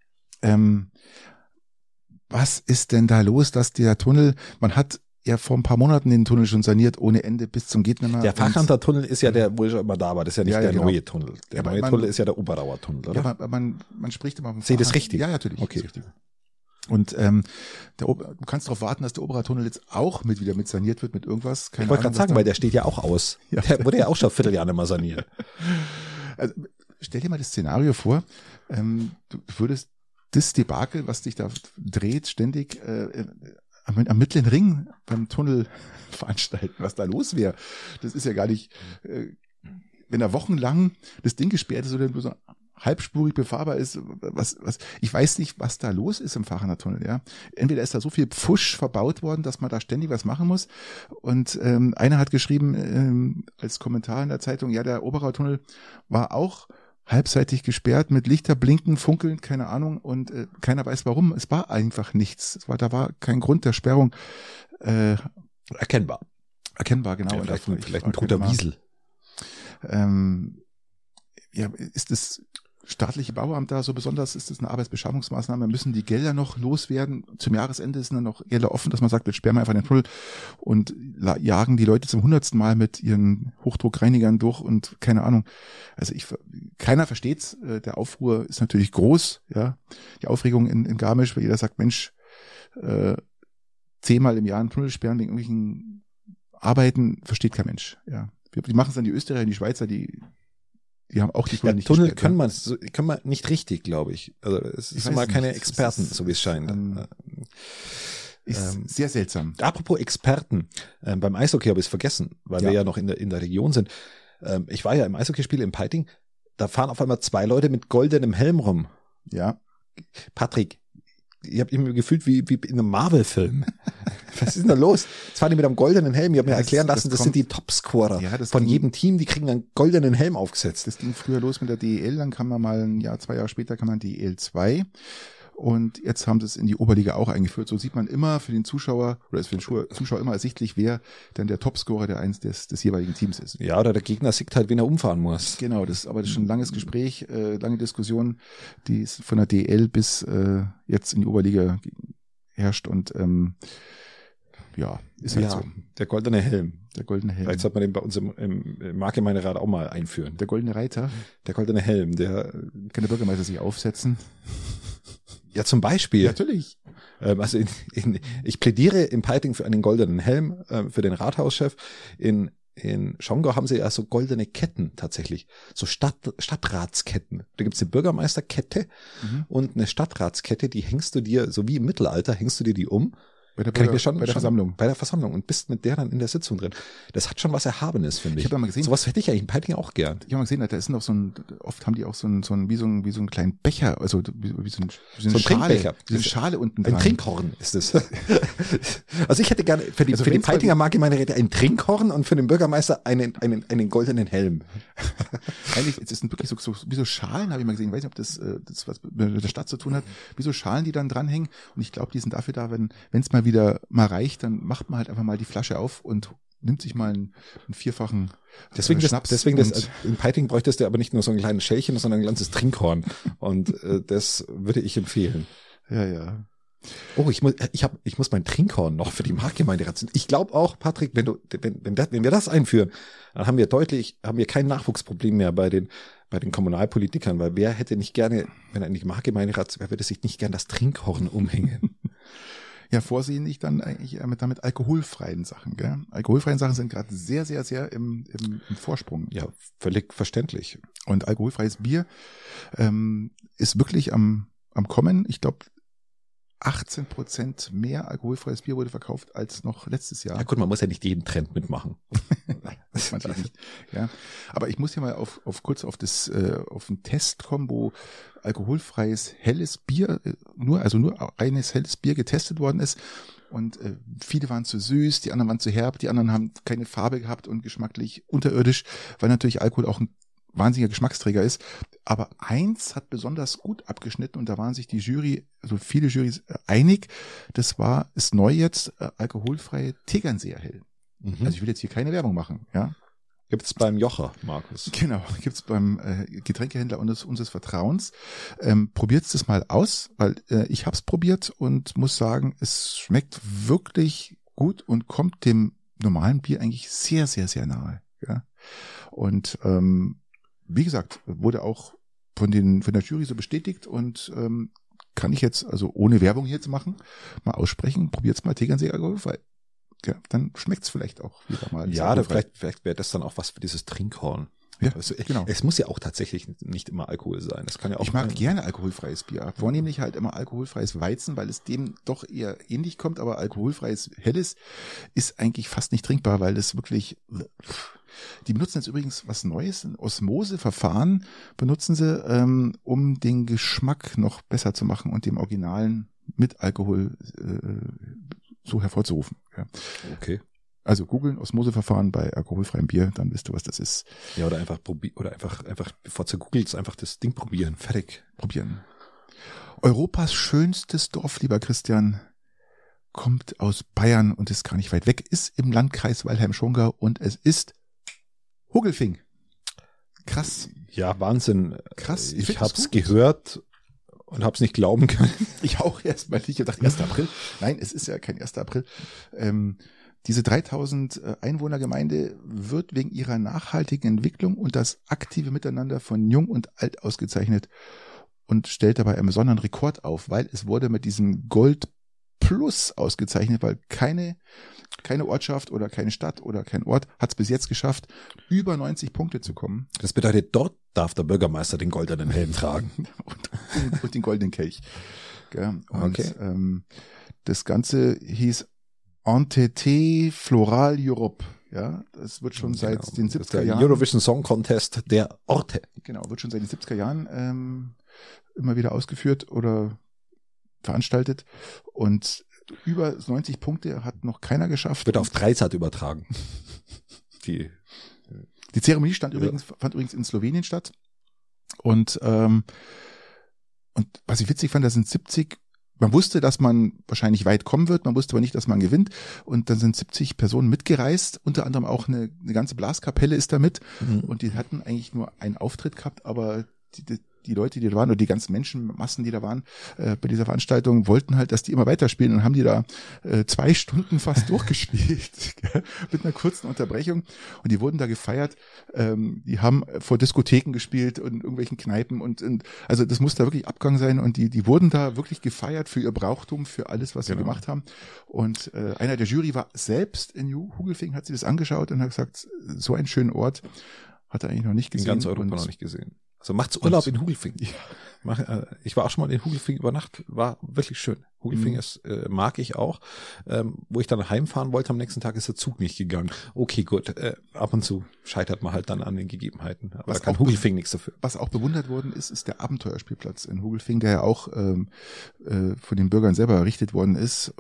was ist denn da los, dass der Tunnel, man hat ja vor ein paar Monaten den Tunnel schon saniert, ohne Ende bis zum Gehtnimmer. Der Fachanter-Tunnel ist ja der, wo ich schon immer da war, das ist ja nicht der neue Tunnel. Der neue Tunnel ist ja der Oberauer Tunnel, oder? Ja, man spricht immer vom Sehe das richtig? Ja, natürlich. Okay. Richtig. Und du kannst darauf warten, dass der Oberer Tunnel jetzt auch wieder mit saniert wird, mit irgendwas. Ich wollte gerade sagen, weil der steht ja auch aus. Ja. Der wurde ja auch schon ein Vierteljahr nicht mehr saniert. Also stell dir mal das Szenario vor, du würdest das Debakel, was dich da dreht, ständig am Mittleren Ring beim Tunnel veranstalten, was da los wäre. Das ist ja gar nicht, wenn da wochenlang das Ding gesperrt ist oder nur so halbspurig befahrbar ist, ich weiß nicht, was da los ist im Fachaner Tunnel, ja. Entweder ist da so viel Pfusch verbaut worden, dass man da ständig was machen muss. Und einer hat geschrieben als Kommentar in der Zeitung, ja, der Oberauer Tunnel war auch halbseitig gesperrt mit Lichter blinken, funkeln, keine Ahnung, und keiner weiß warum. Es war einfach nichts. Da war kein Grund der Sperrung erkennbar. Erkennbar, genau. Ja, vielleicht ein toter Wiesel. Ja, ist das staatliche Bauamt da so besonders? Ist das eine Arbeitsbeschaffungsmaßnahme? Müssen die Gelder noch loswerden? Zum Jahresende sind dann noch Gelder offen, dass man sagt, jetzt sperren wir einfach den Tunnel und jagen die Leute zum 100. Mal mit ihren Hochdruckreinigern durch und keine Ahnung. Also keiner versteht's. Der Aufruhr ist natürlich groß, ja. Die Aufregung in Garmisch, weil jeder sagt, Mensch, 10-mal im Jahr einen Tunnel sperren wegen irgendwelchen Arbeiten, versteht kein Mensch, ja. Die machen es dann die Österreicher, die Schweizer, die haben auch die Tunnel nicht Tunnel können wir nicht richtig, glaube ich. Also es sind mal keine Experten, so wie es scheint. Ist sehr seltsam. Apropos Experten, beim Eishockey habe ich es vergessen, weil wir ja noch in der Region sind. Ich war ja im Eishockeyspiel in Peiting, da fahren auf einmal 2 Leute mit goldenem Helm rum. Ja. Patrick, ich habe mich gefühlt wie in einem Marvel-Film. Was ist denn da los? Jetzt fahren die mit einem goldenen Helm. Ich habe mir erklären lassen, das sind die Topscorer von jedem Team. Die kriegen einen goldenen Helm aufgesetzt. Das ging früher los mit der DEL, dann kam man mal 2 Jahre später kam man DEL 2. Und jetzt haben sie es in die Oberliga auch eingeführt. So sieht man immer für den Zuschauer, oder ist für den Zuschauer immer ersichtlich, wer denn der Topscorer des jeweiligen Teams ist. Ja, oder der Gegner sieht halt, wen er umfahren muss. Genau, das ist schon ein langes Gespräch, lange Diskussion, die von der DL bis jetzt in die Oberliga herrscht und ist halt so. Der goldene Helm. Der goldene Helm. Vielleicht sollte man den bei uns im Marke-Meine-Rat auch mal einführen. Der goldene Reiter. Der goldene Helm, kann der Bürgermeister sich aufsetzen? Ja, zum Beispiel. Ja, natürlich. Also ich plädiere im Peiting für einen goldenen Helm, für den Rathauschef. In Schongau haben sie ja so goldene Ketten tatsächlich, so Stadtratsketten. Da gibt's eine Bürgermeisterkette und eine Stadtratskette, die hängst du dir, so wie im Mittelalter, hängst du dir die um. Bei der Versammlung. Bei der Versammlung und bist mit der dann in der Sitzung drin. Das hat schon was Erhabenes, finde ich. Ich habe mal gesehen. Sowas hätte ich eigentlich in Peiting auch gern. Ich habe mal gesehen, da ist noch oft haben die auch so ein wie so einen kleinen Becher, also wie so eine Trinkbecher. Wie so eine Schale unten dran. Ein Trinkhorn ist es. Also ich hätte gerne für die Peitinger Marktgemeinderäte ein Trinkhorn und für den Bürgermeister einen goldenen Helm. Eigentlich, es sind wirklich so wie so Schalen, habe ich mal gesehen. Ich weiß nicht, ob das was mit der Stadt zu tun hat. Wie so Schalen, die dann dranhängen. Und ich glaube, die sind dafür da, wenn es mal wieder reicht, dann macht man halt einfach mal die Flasche auf und nimmt sich mal einen vierfachen Schnaps. Deswegen in Peiting bräuchtest du aber nicht nur so ein kleines Schälchen, sondern ein ganzes Trinkhorn. Und das würde ich empfehlen. Ja. Oh, ich muss mein Trinkhorn noch für die Marktgemeinde ratzen. Ich glaube auch, Patrick, wenn wir das einführen, dann haben wir kein Nachwuchsproblem mehr bei den Kommunalpolitikern, weil wer hätte nicht gerne, wenn er in die Marktgemeinde ratzt, wer würde sich nicht gern das Trinkhorn umhängen? Ja, vorsehen nicht dann eigentlich damit alkoholfreien Sachen, gell? Alkoholfreien Sachen sind gerade sehr, sehr, sehr im Vorsprung. Ja, völlig verständlich. Und alkoholfreies Bier ist wirklich am Kommen. Ich glaube, 18% mehr alkoholfreies Bier wurde verkauft als noch letztes Jahr. Ja gut, man muss ja nicht jeden Trend mitmachen. Manchmal nicht. Ja, aber ich muss hier mal kurz auf den Test kommen, wo alkoholfreies helles Bier nur reines helles Bier getestet worden ist. Und viele waren zu süß, die anderen waren zu herb, die anderen haben keine Farbe gehabt und geschmacklich unterirdisch, weil natürlich Alkohol auch ein wahnsinniger Geschmacksträger ist. Aber eins hat besonders gut abgeschnitten und da waren sich die Jury, also viele Jurys einig. Das ist neu jetzt, alkoholfreie Tegernseer Hell. Also ich will jetzt hier keine Werbung machen, ja. Gibt's beim Jocher, Markus. Genau, gibt's beim Getränkehändler unseres Vertrauens. Probiert's das mal aus, weil ich hab's probiert und muss sagen, es schmeckt wirklich gut und kommt dem normalen Bier eigentlich sehr, sehr, sehr nahe. Ja. Und wie gesagt, wurde auch von der Jury so bestätigt und kann ich jetzt, also ohne Werbung hier zu machen, mal aussprechen, probiert's mal Tegernseer alkoholfrei. Ja, dann schmeckt's vielleicht auch wieder mal. Ja, vielleicht wäre das dann auch was für dieses Trinkhorn. Ja, also, genau. Es muss ja auch tatsächlich nicht immer Alkohol sein. Das kann ja auch. Ich mag gerne alkoholfreies Bier. Vornehmlich halt immer alkoholfreies Weizen, weil es dem doch eher ähnlich kommt, aber alkoholfreies Helles ist eigentlich fast nicht trinkbar, weil das wirklich. Die benutzen jetzt übrigens was Neues, ein Osmoseverfahren benutzen sie, um den Geschmack noch besser zu machen und dem Originalen mit Alkohol so hervorzurufen. Ja. Okay. Also googeln Osmoseverfahren bei alkoholfreiem Bier, dann wisst du, was das ist. Ja, oder einfach bevor du googelst, einfach das Ding probieren. Fertig. Probieren. Europas schönstes Dorf, lieber Christian, kommt aus Bayern und ist gar nicht weit weg, ist im Landkreis Weilheim-Schongau und es ist Huggelfing. Krass. Ja, Wahnsinn. Krass. Ich hab's gehört und hab's nicht glauben können. Ich auch erst mal nicht. Ich dachte 1. April. Nein, es ist ja kein 1. April. Diese 3000 Einwohnergemeinde wird wegen ihrer nachhaltigen Entwicklung und das aktive Miteinander von Jung und Alt ausgezeichnet und stellt dabei einen besonderen Rekord auf, weil es wurde mit diesem Gold Plus ausgezeichnet, weil keine Ortschaft oder keine Stadt oder kein Ort hat es bis jetzt geschafft, über 90 Punkte zu kommen. Das bedeutet, dort darf der Bürgermeister den goldenen Helm tragen. und den goldenen Kelch. Ja, und, okay. Das Ganze hieß Entité Floral Europe. Ja, das wird schon seit den 70er Jahren. Eurovision Song Contest der Orte. Genau, wird schon seit den 70er Jahren immer wieder ausgeführt oder veranstaltet und über 90 Punkte hat noch keiner geschafft. Wird auf Dreisat übertragen. Die Zeremonie fand übrigens in Slowenien statt und was ich witzig fand, da sind 70, man wusste, dass man wahrscheinlich weit kommen wird, man wusste aber nicht, dass man gewinnt und dann sind 70 Personen mitgereist, unter anderem auch eine ganze Blaskapelle ist da mit und die hatten eigentlich nur einen Auftritt gehabt, aber die Leute, die da waren, oder die ganzen Menschenmassen, die da waren, bei dieser Veranstaltung, wollten halt, dass die immer weiterspielen und haben die da 2 Stunden fast durchgespielt, mit einer kurzen Unterbrechung. Und die wurden da gefeiert. Die haben vor Diskotheken gespielt und irgendwelchen Kneipen und also das muss da wirklich Abgang sein. Und die wurden da wirklich gefeiert für ihr Brauchtum, für alles, was sie gemacht haben. Und einer der Jury war selbst in Hugelfingen, hat sich das angeschaut und hat gesagt, so einen schönen Ort hat er eigentlich noch nicht gesehen. In ganz Europa noch nicht gesehen. Also macht's Urlaub in Hugelfingen. Ja. Ich war auch schon mal in Hugelfingen über Nacht, war wirklich schön. Hugelfingen ist, mag ich auch. Wo ich dann heimfahren wollte, am nächsten Tag ist der Zug nicht gegangen. Okay, gut. Ab und zu scheitert man halt dann an den Gegebenheiten. Aber da kann Hugelfingen nichts dafür. Was auch bewundert worden ist der Abenteuerspielplatz in Hugelfingen, der ja auch von den Bürgern selber errichtet worden ist.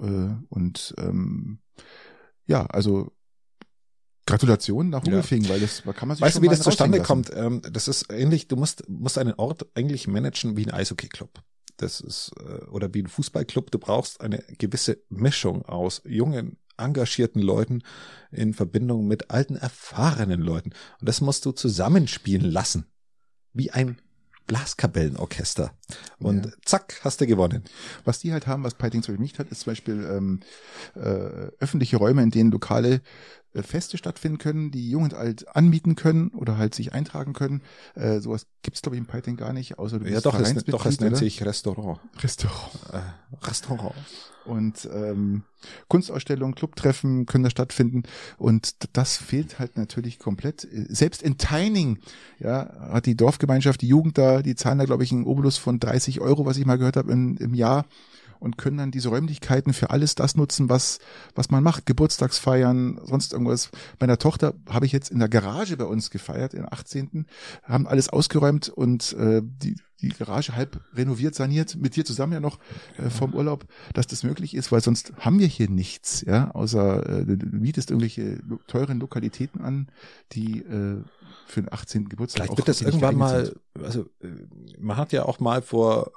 Also Gratulation nach Hugelfingen, weil das kann man sich weißt schon du, wie mal das zustande raushängen kommt? Das ist ähnlich, du musst einen Ort eigentlich managen wie ein Eishockey-Club. Das ist, oder wie ein Fußballclub. Du brauchst eine gewisse Mischung aus jungen, engagierten Leuten in Verbindung mit alten, erfahrenen Leuten. Und das musst du zusammenspielen lassen. Wie ein Blaskapellenorchester. Und zack, hast du gewonnen. Was die halt haben, was Peiting zum Beispiel nicht hat, ist zum Beispiel öffentliche Räume, in denen lokale Feste stattfinden können, die Jung und Alt anmieten können oder halt sich eintragen können. Sowas gibt's glaube ich in Peiting gar nicht, außer du bist doch, es nennt sich Restaurant. Restaurant. Und Kunstausstellungen, Clubtreffen können da stattfinden und das fehlt halt natürlich komplett. Selbst in Teining, ja, hat die Dorfgemeinschaft, die Jugend da, die zahlen da glaube ich einen Obolus von 30 €, was ich mal gehört habe im Jahr, und können dann diese Räumlichkeiten für alles das nutzen, was man macht. Geburtstagsfeiern, sonst irgendwas. Meiner Tochter habe ich jetzt in der Garage bei uns gefeiert, in 18. Haben alles ausgeräumt und die Garage halb renoviert, saniert, mit dir zusammen ja noch vom Urlaub, dass das möglich ist, weil sonst haben wir hier nichts, ja, außer du mietest irgendwelche teuren Lokalitäten an, die für den 18. Geburtstag vielleicht wird das irgendwann mal, also man hat ja auch mal vor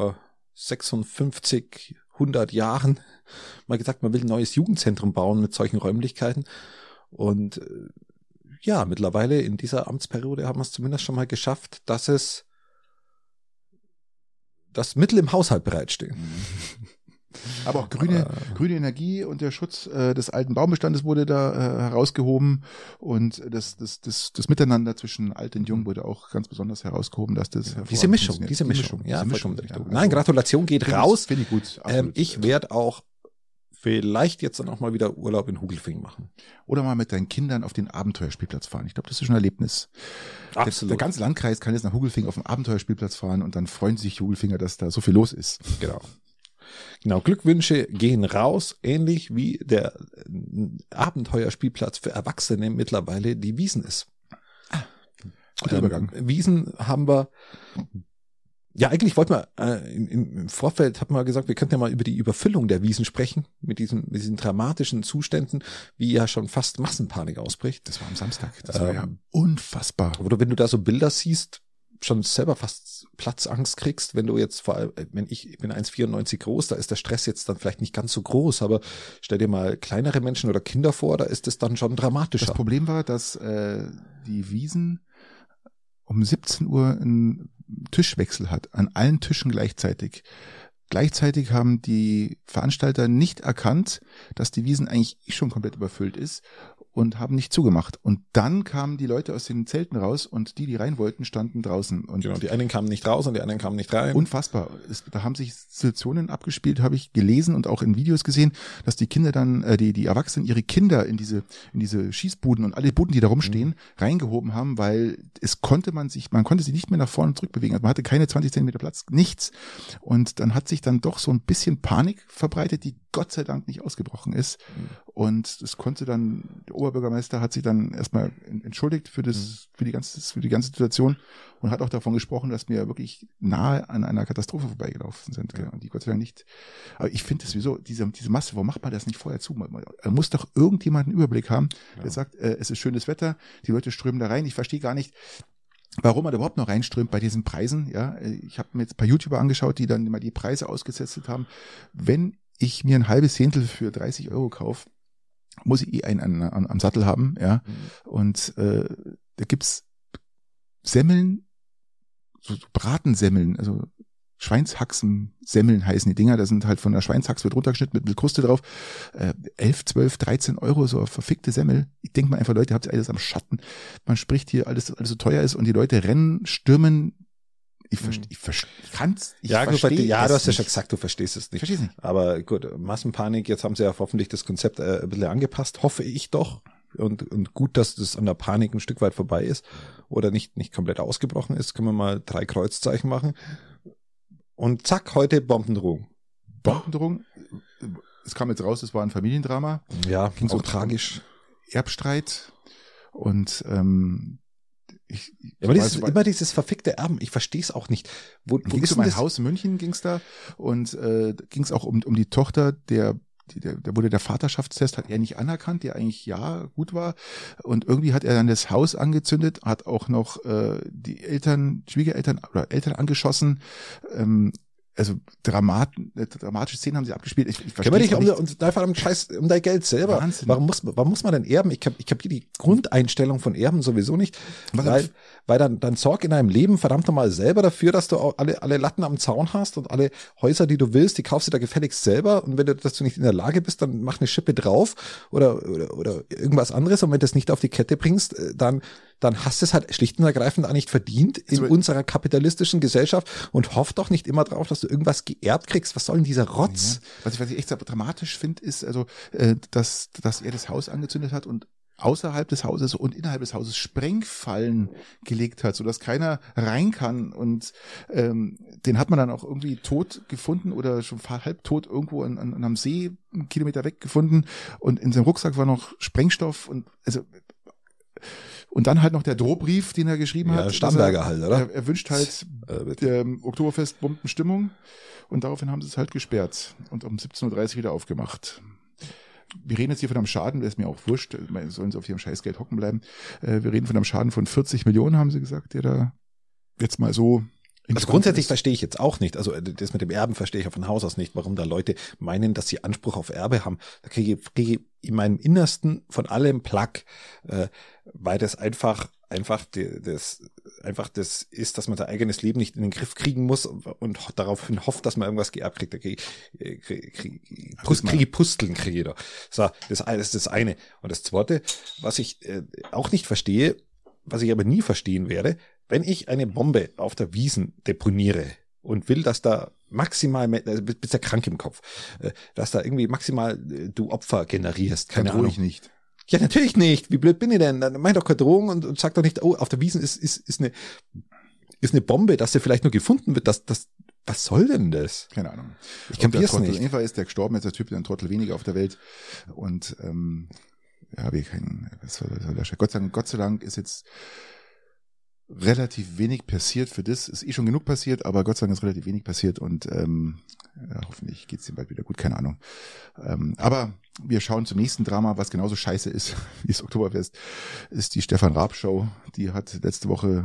56, 100 Jahren mal gesagt, man will ein neues Jugendzentrum bauen mit solchen Räumlichkeiten. Und mittlerweile in dieser Amtsperiode haben wir es zumindest schon mal geschafft, dass Mittel im Haushalt bereitstehen. Aber auch grüne Energie und der Schutz des alten Baumbestandes wurde da herausgehoben und das Miteinander zwischen alt und jung wurde auch ganz besonders herausgehoben, dass das diese Mischung, ja, vollkommen richtig. Nein, Gratulation geht raus. Finde ich gut. Ich werde auch vielleicht jetzt dann auch mal wieder Urlaub in Hugelfingen machen. Oder mal mit deinen Kindern auf den Abenteuerspielplatz fahren. Ich glaube, das ist schon ein Erlebnis. Absolut. Der ganze Landkreis kann jetzt nach Hugelfingen auf den Abenteuerspielplatz fahren und dann freuen sich Hugelfinger, dass da so viel los ist. Genau, Glückwünsche gehen raus, ähnlich wie der Abenteuerspielplatz für Erwachsene mittlerweile die Wiesn ist. Guter Übergang. Wiesn haben wir, ja eigentlich wollten wir, im Vorfeld hatten wir gesagt, wir könnten ja mal über die Überfüllung der Wiesn sprechen, mit diesen dramatischen Zuständen, wie ja schon fast Massenpanik ausbricht. Das war am Samstag, das war ja unfassbar. Oder wenn du da so Bilder siehst, schon selber fast Platzangst kriegst, wenn du jetzt vor allem, ich bin 1,94 groß, da ist der Stress jetzt dann vielleicht nicht ganz so groß, aber stell dir mal kleinere Menschen oder Kinder vor, da ist es dann schon dramatischer. Das Problem war, dass die Wiesn um 17 Uhr einen Tischwechsel hat, an allen Tischen gleichzeitig. Gleichzeitig haben die Veranstalter nicht erkannt, dass die Wiesn eigentlich schon komplett überfüllt ist und haben nicht zugemacht. Und dann kamen die Leute aus den Zelten raus und die rein wollten, standen draußen. Und genau, die einen kamen nicht raus und die anderen kamen nicht rein. Unfassbar. Da haben sich Situationen abgespielt, habe ich gelesen und auch in Videos gesehen, dass die Kinder dann, die Erwachsenen ihre Kinder in diese Schießbuden und alle Buden, die da rumstehen, reingehoben haben, weil man konnte sich nicht mehr nach vorne und zurück bewegen. Also man hatte keine 20 Zentimeter Platz, nichts. Und dann hat sich dann doch so ein bisschen Panik verbreitet, die Gott sei Dank nicht ausgebrochen ist. Und das konnte dann, der Oberbürgermeister hat sich dann erstmal entschuldigt für die ganze Situation und hat auch davon gesprochen, dass wir wirklich nahe an einer Katastrophe vorbeigelaufen sind. Ja. Und die Gott sei Dank nicht. Aber ich finde das sowieso, diese Masse, warum macht man das nicht vorher zu? Man muss doch irgendjemand einen Überblick haben, der sagt, es ist schönes Wetter, die Leute strömen da rein. Ich verstehe gar nicht, warum man da überhaupt noch reinströmt bei diesen Preisen. Ja, ich habe mir jetzt ein paar YouTuber angeschaut, die dann immer die Preise ausgesetzt haben. Wenn ich mir ein halbes Zehntel für 30 € kaufe, muss ich einen am Sattel haben, ja. Und da gibt's Semmeln so Bratensemmeln, also Schweinshaxen-Semmeln heißen die Dinger, da sind halt von der Schweinshax wird runtergeschnitten mit Kruste drauf, 11, 12, 13 Euro, so eine verfickte Semmel. Ich denke mal einfach, Leute, habt ihr alles am Schatten. Man spricht hier, alles so teuer ist und die Leute rennen, stürmen. Ich kann's, ich ja, verstehe du hast ja nicht. schon gesagt, du verstehst es nicht. Ich verstehe es nicht. Aber gut, Massenpanik, jetzt haben sie ja hoffentlich das Konzept ein bisschen angepasst, hoffe ich doch. Und gut, dass das an der Panik ein Stück weit vorbei ist oder nicht komplett ausgebrochen ist, können wir mal 3 Kreuzzeichen machen. Und zack, heute Bombendrohung. Bombendrohung, es kam jetzt raus, es war ein Familiendrama. Ja, Ging auch so tragisch. Erbstreit und Aber immer dieses verfickte Erben, ich verstehe es auch nicht. Wo ging ist es um denn ein das? Haus in München ging's da und ging es auch um die Tochter, der wurde der Vaterschaftstest, hat er nicht anerkannt, der eigentlich ja gut war und irgendwie hat er dann das Haus angezündet, hat auch noch die Schwiegereltern oder Eltern angeschossen, also dramatische Szenen haben sie abgespielt. Ich Können wir verstehe nicht es nicht. einfach um dein Geld selber? Wahnsinn. Warum muss man denn erben? Ich kapiere die Grundeinstellung von Erben sowieso nicht, Was- weil dann sorg in deinem Leben verdammt nochmal selber dafür, dass du auch alle Latten am Zaun hast und alle Häuser, die du willst, die kaufst du da gefälligst selber und wenn du dazu nicht in der Lage bist, dann mach eine Schippe drauf oder irgendwas anderes und wenn du das nicht auf die Kette bringst, dann hast du es halt schlicht und ergreifend auch nicht verdient in So- unserer kapitalistischen Gesellschaft und hoff doch nicht immer drauf, dass du irgendwas geerbt kriegst. Was soll denn dieser Rotz? Ja. Was ich echt so dramatisch finde, ist also, dass er das Haus angezündet hat und außerhalb des Hauses und innerhalb des Hauses Sprengfallen gelegt hat, sodass keiner rein kann und den hat man dann auch irgendwie tot gefunden oder schon halbtot irgendwo an einem See 1 Kilometer weg gefunden und in seinem Rucksack war noch Sprengstoff und dann halt noch der Drohbrief, den er geschrieben Ja, hat. Stamberger dass halt, oder? Er wünscht halt der Oktoberfest Bombenstimmung und daraufhin haben sie es halt gesperrt und um 17:30 Uhr wieder aufgemacht. Wir reden jetzt hier von einem Schaden, der ist mir auch wurscht, sollen sie auf ihrem Scheißgeld hocken bleiben. Wir reden von einem Schaden von 40 Millionen, haben sie gesagt, der da jetzt mal so. Also grundsätzlich verstehe ich jetzt auch nicht, also das mit dem Erben verstehe ich auch von Haus aus nicht, warum da Leute meinen, dass sie Anspruch auf Erbe haben. Da kriege ich in meinem Innersten von allem Plack, weil das einfach das ist, dass man sein eigenes Leben nicht in den Griff kriegen muss und daraufhin hofft, dass man irgendwas geerbt kriegt. Da kriege ich Pusteln kriege ich da. So, das ist das eine. Und das zweite, was ich auch nicht verstehe, was ich aber nie verstehen werde, wenn ich eine Bombe auf der Wiesn deponiere und will, dass da maximal, bist ja krank im Kopf, dass da irgendwie maximal du Opfer generierst, keine Kann Ahnung. ich nicht. Ja, natürlich nicht. Wie blöd bin ich denn? Dann mach ich doch keine Drohung und sag doch nicht, oh, auf der Wiesn ist eine Bombe, dass sie vielleicht nur gefunden wird. Was soll denn das? Keine Ahnung. Ich kapier's nicht. Auf jeden Fall ist der gestorben, jetzt der Typ, ein Trottel weniger auf der Welt und habe ich was soll der Scheiß? Gott sei Dank ist jetzt relativ wenig passiert für das. Ist schon genug passiert, aber Gott sei Dank ist relativ wenig passiert und hoffentlich geht's ihm bald wieder gut, keine Ahnung. Aber wir schauen zum nächsten Drama, was genauso scheiße ist wie das Oktoberfest, ist die Stefan Raab Show. Die hat letzte Woche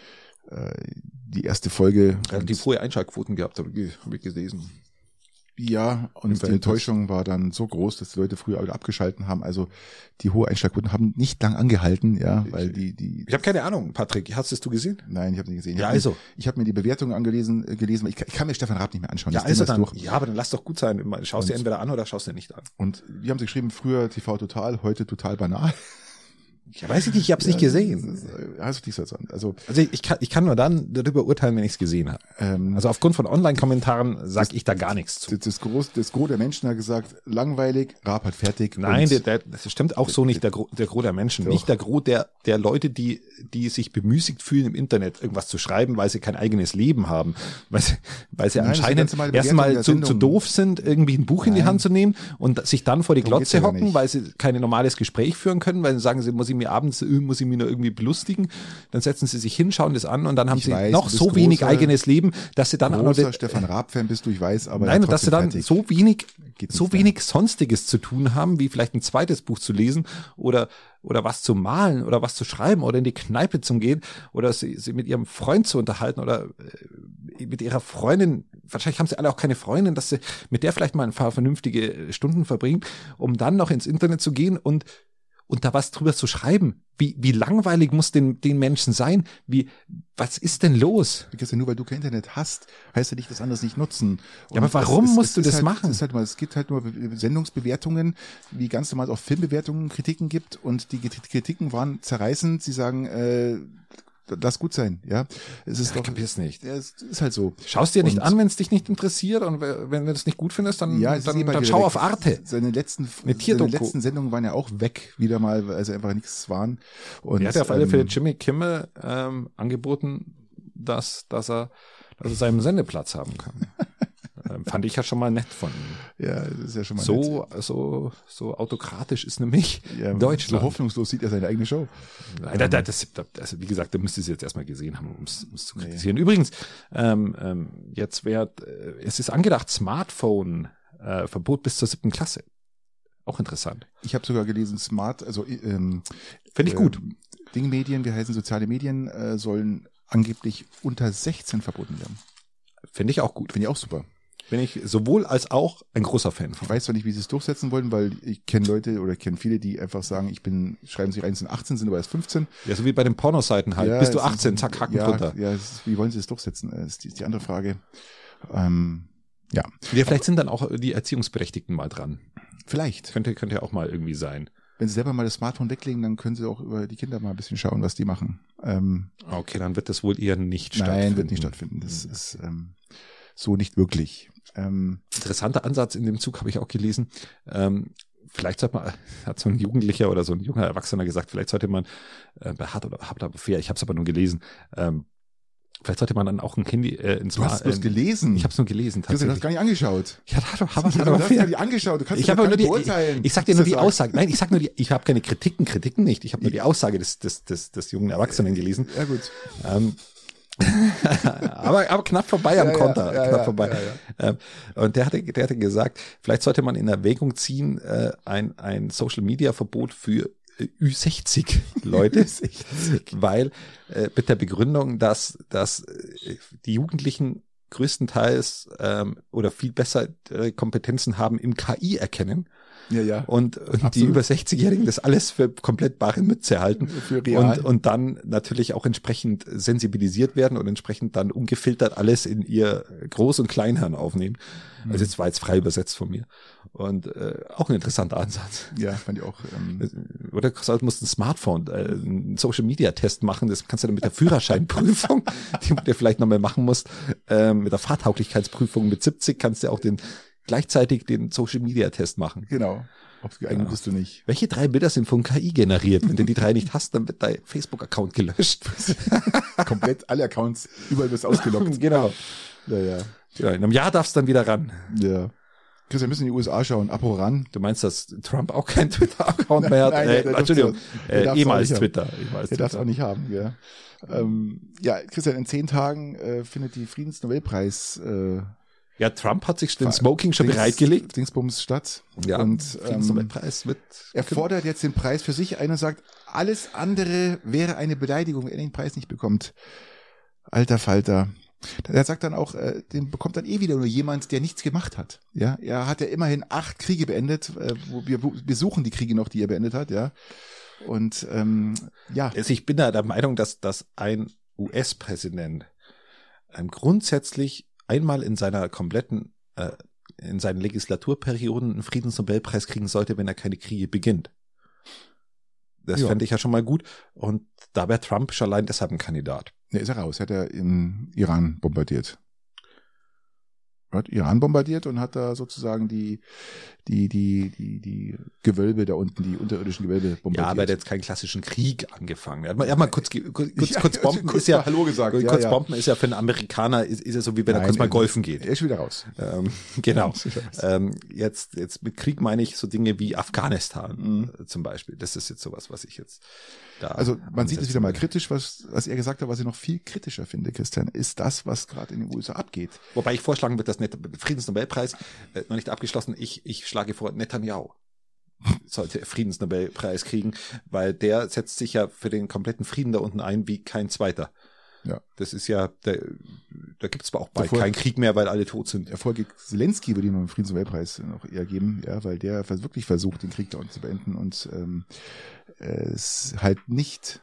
die erste Folge. Relativ hohe Einschaltquoten gehabt, habe ich gelesen. Ja, und die Enttäuschung war dann so groß, dass die Leute früher wieder abgeschalten haben. Also die hohe Einschlagquoten haben nicht lang angehalten, ja, weil die. Ich habe keine Ahnung, Patrick, hast du gesehen? Nein, ich habe nicht gesehen. Ich habe mir die Bewertungen gelesen. Ich kann mir Stefan Raab nicht mehr anschauen. Ja, also dann, ja, aber dann lass doch gut sein. Schaust dir entweder an oder schaust dir nicht an. Und die haben sie geschrieben, früher TV total, heute total banal. Ja, weiß ich nicht, ich habe es nicht gesehen. Also ich kann nur dann darüber urteilen, wenn ich es gesehen habe. Also aufgrund von Online-Kommentaren sage ich da gar nichts zu. Das Gros der Menschen hat gesagt, langweilig, Raab hat fertig. Nein, das stimmt auch so nicht, der Gros der Menschen. Doch. Nicht der Gros der Leute, die sich bemüßigt fühlen, im Internet irgendwas zu schreiben, weil sie kein eigenes Leben haben. Weil sie anscheinend erstmal zu doof sind, irgendwie ein Buch in die Hand zu nehmen und sich dann vor die Glotze hocken, weil sie kein normales Gespräch führen können, weil sie sagen, muss ich mir nur irgendwie belustigen, dann setzen sie sich hin, schauen das an und dann haben sie noch so wenig eigenes Leben, dass sie dann auch noch Stefan Raab-Fan bist du, ich weiß, aber nein, dass sie dann so wenig Sonstiges zu tun haben, wie vielleicht ein zweites Buch zu lesen oder was zu malen oder was zu schreiben oder in die Kneipe zu gehen oder sie mit ihrem Freund zu unterhalten oder mit ihrer Freundin. Wahrscheinlich haben sie alle auch keine Freundin, dass sie mit der vielleicht mal ein paar vernünftige Stunden verbringen, um dann noch ins Internet zu gehen und und da was drüber zu schreiben. Wie langweilig muss den Menschen sein? Was ist denn los? Nur weil du kein Internet hast, heißt ja nicht, dass andere es nicht nutzen. Ja, aber warum musst du das machen? Es gibt halt nur Sendungsbewertungen, wie ganz normal auch Filmbewertungen, Kritiken gibt und die Kritiken waren zerreißend. Sie sagen, lass gut sein, ja. Es ist doch, ich kapier's nicht. Ja, es ist halt so. Schaust dir nicht an, wenn es dich nicht interessiert und wenn du das nicht gut findest, dann schau auf Arte. Seine letzten Sendungen waren ja auch weg, wieder mal, weil sie einfach nichts waren. Und er hat ja auf alle Fälle Jimmy Kimmel angeboten, dass er seinen Sendeplatz haben kann. Fand ich ja schon mal nett von ihm. Ja, das ist ja schon mal nett. So autokratisch ist nämlich Deutschland. So hoffnungslos sieht er seine eigene Show. Nein, also wie gesagt, da müsste sie jetzt erstmal gesehen haben, um es zu kritisieren. Nee. Übrigens, es ist angedacht, Smartphone Verbot bis zur 7. Klasse. Auch interessant. Ich habe sogar gelesen, finde ich gut. Dingmedien, wie heißen soziale Medien, sollen angeblich unter 16 verboten werden. Finde ich auch gut. Finde ich auch super. Bin ich sowohl als auch ein großer Fan von. Ich weiß zwar nicht, wie sie es durchsetzen wollen, weil ich kenne Leute oder kenne viele, die einfach sagen, schreiben sich rein, sind 18, sind aber erst 15. Ja, so wie bei den Pornoseiten halt. Ja, bist du 18, zack, Haken drunter. Ja, wie wollen sie es durchsetzen? Das ist die andere Frage. Ja, vielleicht sind dann auch die Erziehungsberechtigten mal dran. Vielleicht. Könnte ja auch mal irgendwie sein. Wenn sie selber mal das Smartphone weglegen, dann können sie auch über die Kinder mal ein bisschen schauen, was die machen. Okay, dann wird das wohl eher nicht stattfinden. Nein, wird nicht stattfinden. Das ist so nicht wirklich. Interessanter Ansatz in dem Zug habe ich auch gelesen. Vielleicht hat so ein Jugendlicher oder so ein junger Erwachsener gesagt, vielleicht sollte man bei Hart oder fair, ich habe es aber nur gelesen, vielleicht sollte man dann auch ein Handy ins Du hast es bloß gelesen? Ich habe es nur gelesen. Du hast es gar nicht angeschaut. Ja, du hast gar nicht angeschaut. Du kannst ich habe nur ich sag dir nur die Aussage. Nein, ich habe keine Kritiken nicht. Ich habe nur die Aussage des jungen Erwachsenen gelesen. Ja, gut. aber knapp vorbei am Konter. Knapp vorbei. Ja. Und der hatte gesagt, vielleicht sollte man in Erwägung ziehen, ein Social-Media-Verbot für Ü60 Leute, weil mit der Begründung, dass die Jugendlichen größtenteils oder viel besser Kompetenzen haben im KI erkennen. Ja. Und die über 60-Jährigen das alles für komplett bare Mütze halten und dann natürlich auch entsprechend sensibilisiert werden und entsprechend dann ungefiltert alles in ihr Groß- und Kleinhirn aufnehmen. Also jetzt war frei übersetzt von mir. Und auch ein interessanter Ansatz. Ja, fand ich auch. Oder musst ein Smartphone, einen Social-Media-Test machen, das kannst du dann mit der Führerscheinprüfung, die du vielleicht nochmal machen musst, mit der Fahrtauglichkeitsprüfung mit 70 kannst du auch gleichzeitig den Social-Media-Test machen. Genau. Ob geeignet bist du nicht. Welche 3 Bilder sind von KI generiert? Wenn du die 3 nicht hast, dann wird dein Facebook-Account gelöscht. Komplett alle Accounts, überall wirst ausgeloggt. Genau. Ja. In einem Jahr darfst du dann wieder ran. Ja. Christian, wir müssen in die USA schauen. Apro ran. Du meinst, dass Trump auch keinen Twitter-Account mehr hat? Nein, Entschuldigung, ehemals Twitter. Der darf es auch nicht haben, ja. Christian, in 10 Tagen findet die Friedensnobelpreis ja, Trump hat sich den Smoking schon bereitgelegt. Dingsbums statt. Ja, und Friedensnobelpreis er fordert jetzt den Preis für sich ein und sagt, alles andere wäre eine Beleidigung, wenn er den Preis nicht bekommt. Alter Falter. Er sagt dann auch, den bekommt dann wieder nur jemand, der nichts gemacht hat. Ja, er hat ja immerhin 8 Kriege beendet. Wir suchen die Kriege noch, die er beendet hat, ja. Und Also ich bin da der Meinung, dass ein US-Präsident grundsätzlich einmal in seiner kompletten, in seinen Legislaturperioden einen Friedensnobelpreis kriegen sollte, wenn er keine Kriege beginnt. Das fände ich ja schon mal gut. Und da wäre Trump schon allein deshalb ein Kandidat. Ne, ist er raus. Hat er in Iran bombardiert. Hat Iran bombardiert und hat da sozusagen die Gewölbe da unten, die unterirdischen Gewölbe bombardiert. Ja, aber er hat jetzt keinen klassischen Krieg angefangen. Er hat mal kurz Bomben ist ja Hallo gesagt. Kurz Bomben ist ja für einen Amerikaner ist ja so wie wenn er kurz mal golfen geht. Er ist wieder raus. Genau. Jetzt mit Krieg meine ich so Dinge wie Afghanistan zum Beispiel. Das ist jetzt sowas, was ich jetzt da. Also man sieht es wieder mal kritisch, was er gesagt hat, was ich noch viel kritischer finde, Christian, ist das, was gerade in den USA abgeht. Wobei ich vorschlagen würde, dass Friedensnobelpreis noch nicht abgeschlossen. Ich schlage vor, Netanyahu sollte Friedensnobelpreis kriegen, weil der setzt sich ja für den kompletten Frieden da unten ein wie kein zweiter. Ja. Das ist ja, der Da gibt's aber auch bald Davor- keinen Krieg mehr, weil alle tot sind. Erfolge Zelensky würde ich noch einen Friedensnobelpreis noch eher geben, ja, weil der wirklich versucht, den Krieg da unten zu beenden und es halt nicht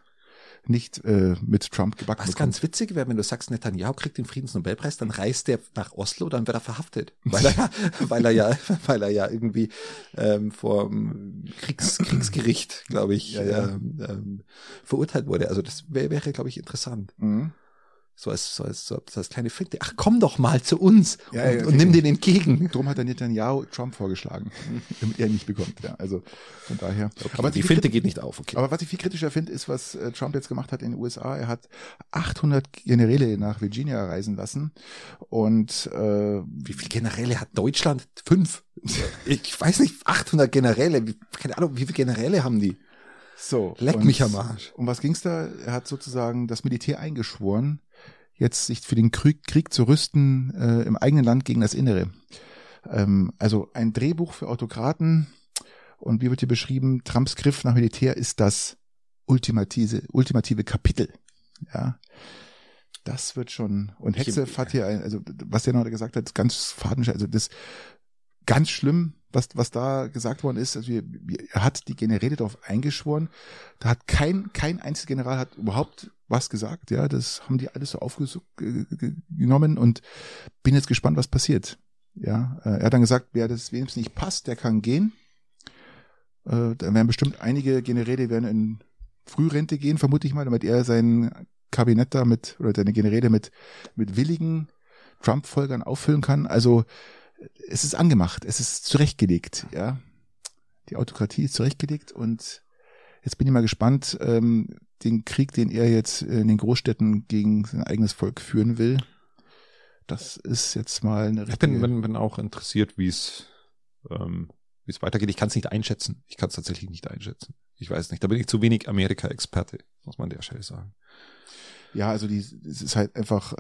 mit Trump gebacken Was bekommt. ganz witzig wäre, wenn du sagst, Netanyahu kriegt den Friedensnobelpreis, dann reist der nach Oslo, dann wird er verhaftet, weil er ja irgendwie vor dem Kriegsgericht, glaube ich, verurteilt wurde. Also das wäre, glaube ich, interessant. Mhm. So als kleine Finte. Ach, komm doch mal zu uns Ja, und nimm den entgegen. Drum hat der Netanyahu Trump vorgeschlagen, damit er ihn nicht bekommt. Ja, also von daher. Okay, aber die Finte geht nicht auf. Okay. Aber was ich viel kritischer finde, ist, was Trump jetzt gemacht hat in den USA. Er hat 800 Generäle nach Virginia reisen lassen und Wie viele Generäle hat Deutschland? 5. Ich weiß nicht, 800 Generäle. Keine Ahnung, wie viele Generäle haben die? so. Leck und, mich am Arsch. Um was ging's da? Er hat sozusagen das Militär eingeschworen, jetzt sich für den Krieg zu rüsten im eigenen Land gegen das Innere. Also ein Drehbuch für Autokraten. Und wie wird hier beschrieben, Trumps Griff nach Militär ist das ultimative Kapitel. Ja, das wird schon. Und Hexe hat hier also was der noch gesagt hat, ist ganz fadenscheinig. Also das ganz schlimm, was da gesagt worden ist. Also er hat die Generäle darauf eingeschworen. Da hat kein einziger General hat überhaupt was gesagt. Ja, das haben die alles so aufgenommen und bin jetzt gespannt, was passiert. Ja, er hat dann gesagt, wer das wenigstens nicht passt, der kann gehen. Da werden bestimmt einige Generäle werden in Frührente gehen, vermute ich mal, damit er sein Kabinett da oder seine Generäle mit willigen Trump-Folgern auffüllen kann. Also es ist angemacht, es ist zurechtgelegt, ja. Die Autokratie ist zurechtgelegt und jetzt bin ich mal gespannt, den Krieg, den er jetzt in den Großstädten gegen sein eigenes Volk führen will. Das ist jetzt mal eine richtige... Ich bin auch interessiert, wie es weitergeht. Ich kann es nicht einschätzen. Ich kann es tatsächlich nicht einschätzen. Ich weiß nicht. Da bin ich zu wenig Amerika-Experte, muss man an der Stelle sagen. Ja, also es ist halt einfach,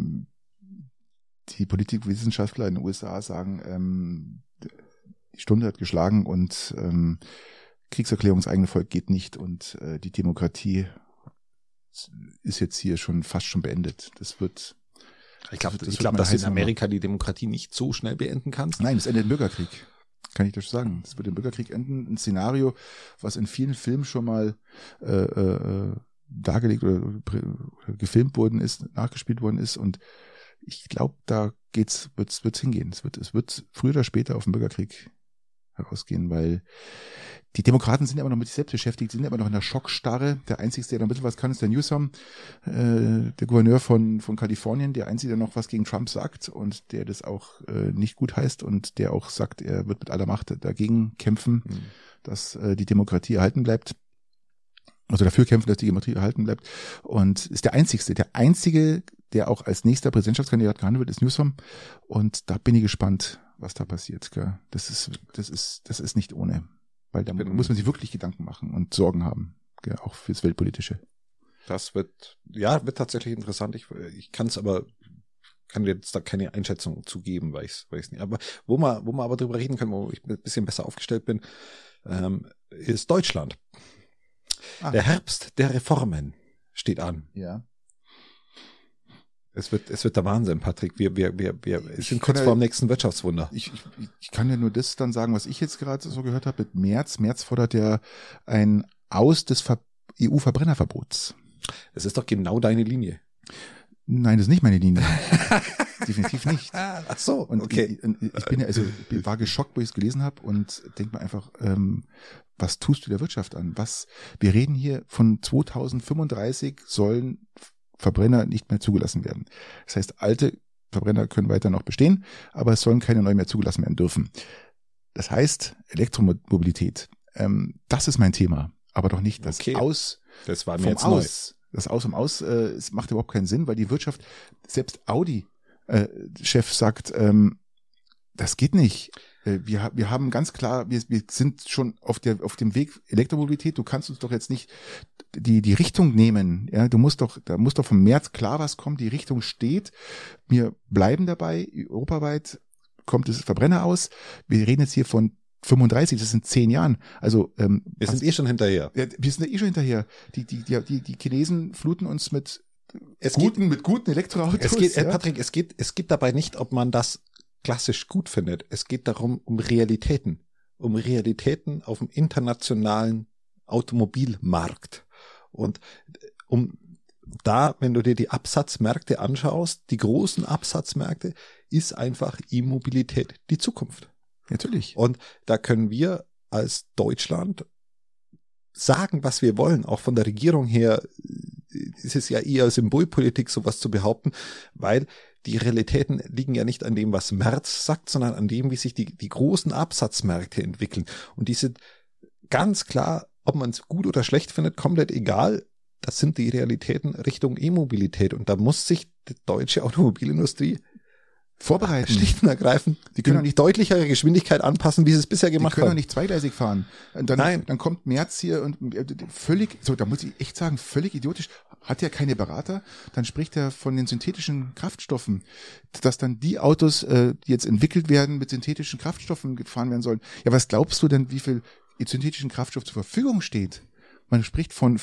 die Politikwissenschaftler in den USA sagen, die Stunde hat geschlagen und Kriegserklärung ins eigene Volk geht nicht und die Demokratie ist jetzt hier fast schon beendet. Das wird... Ich glaube, dass du in Amerika die Demokratie nicht so schnell beenden kannst. Nein, es endet im Bürgerkrieg. Kann ich das sagen. Es wird im Bürgerkrieg enden. Ein Szenario, was in vielen Filmen schon mal dargelegt oder gefilmt worden ist, nachgespielt worden ist. Und ich glaube, da wird's hingehen. Es wird früher oder später auf den Bürgerkrieg herausgehen, weil die Demokraten sind ja immer noch mit sich selbst beschäftigt, sind ja immer noch in der Schockstarre. Der Einzige, der noch ein bisschen was kann, ist der Newsom, der Gouverneur von Kalifornien, der Einzige, der noch was gegen Trump sagt und der das auch nicht gut heißt und der auch sagt, er wird mit aller Macht dagegen kämpfen, dass die Demokratie erhalten bleibt. Also dafür kämpfen, dass die Demokratie erhalten bleibt. Und ist der Einzige, der auch als nächster Präsidentschaftskandidat gehandelt wird, ist Newsom. Und da bin ich gespannt, was da passiert. Gell? Das ist nicht ohne. Weil da muss man sich wirklich Gedanken machen und Sorgen haben. Gell? Auch fürs Weltpolitische. Das wird tatsächlich interessant. Ich kann jetzt da keine Einschätzung zugeben, weil ich es nicht. Aber wo wir aber drüber reden können, wo ich ein bisschen besser aufgestellt bin, ist Deutschland. Der Herbst der Reformen steht an. Ja. Es wird der Wahnsinn, Patrick. Wir sind kurz vor dem nächsten Wirtschaftswunder. Ich kann ja nur das dann sagen, was ich jetzt gerade so gehört habe mit Merz. Merz fordert ja ein Aus des EU-Verbrennerverbots. Das ist doch genau deine Linie. Nein, das ist nicht meine Linie. Definitiv nicht. Ach so, und okay. Ich war geschockt, wo ich es gelesen habe und denke mir einfach, was tust du der Wirtschaft an? Wir reden hier von 2035 sollen Verbrenner nicht mehr zugelassen werden. Das heißt, alte Verbrenner können weiter noch bestehen, aber es sollen keine neuen mehr zugelassen werden dürfen. Das heißt, Elektromobilität, das ist mein Thema, aber doch nicht das Aus. Das war mir jetzt neu. Das Aus es macht überhaupt keinen Sinn, weil die Wirtschaft, selbst Audi-Chef sagt, das geht nicht. Wir haben ganz klar, wir sind schon auf dem Weg Elektromobilität. Du kannst uns doch jetzt nicht die Richtung nehmen. Ja, da muss doch vom März klar was kommen. Die Richtung steht. Wir bleiben dabei. Europaweit kommt das Verbrenner aus. Wir reden jetzt hier von 35, das sind 10 Jahren. Also wir sind schon hinterher. Ja, wir sind schon hinterher. Die Chinesen fluten uns mit mit guten Elektroautos. Patrick, es geht dabei nicht, ob man das klassisch gut findet. Es geht darum, um Realitäten auf dem internationalen Automobilmarkt. Und wenn du dir die Absatzmärkte anschaust, die großen Absatzmärkte, ist einfach E-Mobilität die Zukunft. Natürlich. Und da können wir als Deutschland sagen, was wir wollen. Auch von der Regierung her ist es ja eher Symbolpolitik, sowas zu behaupten, weil die Realitäten liegen ja nicht an dem, was Merz sagt, sondern an dem, wie sich die großen Absatzmärkte entwickeln. Und die sind ganz klar, ob man es gut oder schlecht findet, komplett egal. Das sind die Realitäten Richtung E-Mobilität. Und da muss sich die deutsche Automobilindustrie vorbereiten. Schlicht und ergreifend. Die können auch nicht deutlichere Geschwindigkeit anpassen, wie sie es bisher gemacht haben. Die können auch nicht zweigleisig fahren. Dann kommt Merz hier und da muss ich echt sagen, völlig idiotisch. Hat ja keine Berater. Dann spricht er von den synthetischen Kraftstoffen, dass dann die Autos, die jetzt entwickelt werden, mit synthetischen Kraftstoffen gefahren werden sollen. Ja, was glaubst du denn, wie viel synthetischen Kraftstoff zur Verfügung steht? Man spricht von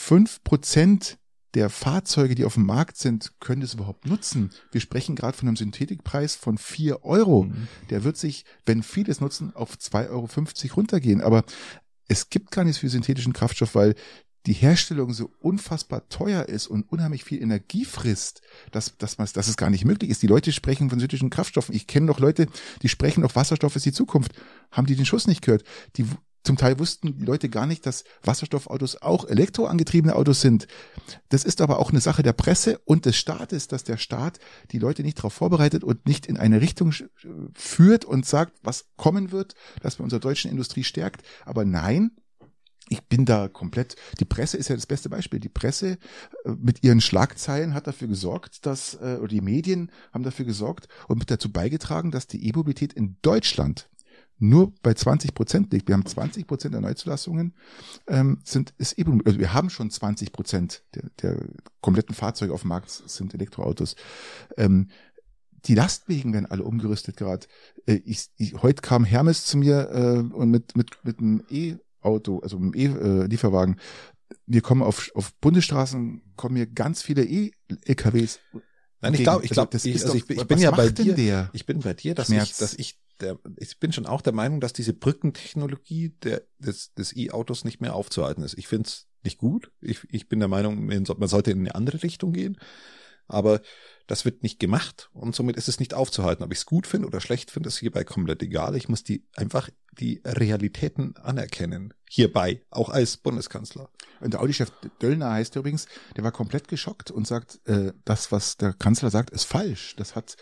5% der Fahrzeuge, die auf dem Markt sind, können das überhaupt nutzen. Wir sprechen gerade von einem Synthetikpreis von 4 Euro. Der wird sich, wenn viele es nutzen, auf 2,50 Euro runtergehen. Aber es gibt gar nichts für synthetischen Kraftstoff, weil die Herstellung so unfassbar teuer ist und unheimlich viel Energie frisst, dass es gar nicht möglich ist. Die Leute sprechen von synthetischen Kraftstoffen. Ich kenne doch Leute, die sprechen auf Wasserstoff ist die Zukunft. Haben die den Schuss nicht gehört? Zum Teil wussten die Leute gar nicht, dass Wasserstoffautos auch elektroangetriebene Autos sind. Das ist aber auch eine Sache der Presse und des Staates, dass der Staat die Leute nicht darauf vorbereitet und nicht in eine Richtung führt und sagt, was kommen wird, dass man unsere deutsche Industrie stärkt. Aber nein, ich bin da komplett, die Presse ist ja das beste Beispiel. Die Presse mit ihren Schlagzeilen hat dafür gesorgt, oder die Medien haben dafür gesorgt und mit dazu beigetragen, dass die E-Mobilität in Deutschland nur bei 20% liegt. Wir haben 20% der Neuzulassungen ist E-Mobilität. Also wir haben schon 20% der kompletten Fahrzeuge auf dem Markt sind Elektroautos. Die Lastwagen werden alle umgerüstet gerade. Heute kam Hermes zu mir und mit einem E-Auto, also einem E-Lieferwagen. Wir kommen auf Bundesstraßen, kommen hier ganz viele E-LKWs. Nein, ich bin ja bei dir. Ich bin bei dir, ich bin schon auch der Meinung, dass diese Brückentechnologie des E-Autos nicht mehr aufzuhalten ist. Ich finde es nicht gut. Ich bin der Meinung, man sollte in eine andere Richtung gehen. Aber das wird nicht gemacht und somit ist es nicht aufzuhalten. Ob ich es gut finde oder schlecht finde, ist hierbei komplett egal. Ich muss die Realitäten anerkennen. Hierbei, auch als Bundeskanzler. Und der Audi-Chef Döllner heißt übrigens, der war komplett geschockt und sagt, das, was der Kanzler sagt, ist falsch.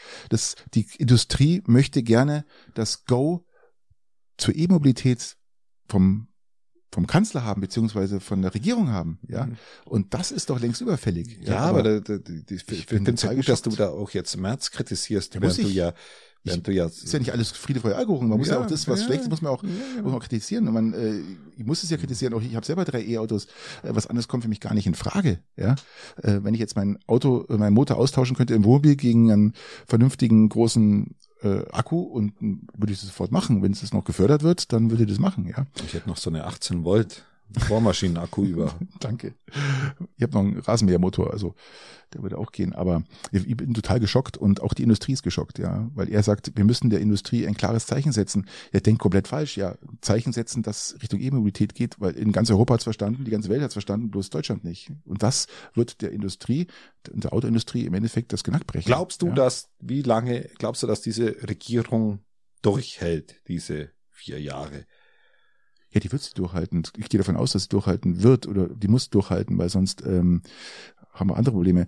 Die Industrie möchte gerne das Go zur E-Mobilität vom Kanzler haben, beziehungsweise von der Regierung haben, ja. Und das ist doch längst überfällig. Ja, aber ich finde es ja gut, dass du da auch jetzt Merz kritisierst, während du ja ist ja nicht alles Friede, Freude, Eierkuchen. Man muss ja auch das, was schlecht ist, muss man auch kritisieren. Und ich muss es ja kritisieren. Auch ich habe selber 3 E-Autos. Was anderes kommt für mich gar nicht in Frage. Ja, wenn ich jetzt meinen Motor austauschen könnte im Wohnmobil gegen einen vernünftigen großen Akku und würde ich das sofort machen. Wenn es noch gefördert wird, dann würde ich das machen. Ja. Ich hätte noch so eine 18 Volt Bohrmaschinen-Akku über. Danke. Ich habe noch einen Rasenmähermotor, also der würde auch gehen. Aber ich bin total geschockt und auch die Industrie ist geschockt, ja, weil er sagt, wir müssen der Industrie ein klares Zeichen setzen. Er denkt komplett falsch, ja, Zeichen setzen, das Richtung E-Mobilität geht, weil in ganz Europa hat es verstanden, die ganze Welt hat es verstanden, bloß Deutschland nicht. Und das wird der Autoindustrie im Endeffekt das Genick brechen. Glaubst du, dass diese Regierung durchhält, diese 4 Jahre? Ja, die wird sie durchhalten. Ich gehe davon aus, dass sie durchhalten wird oder die muss durchhalten, weil sonst haben wir andere Probleme.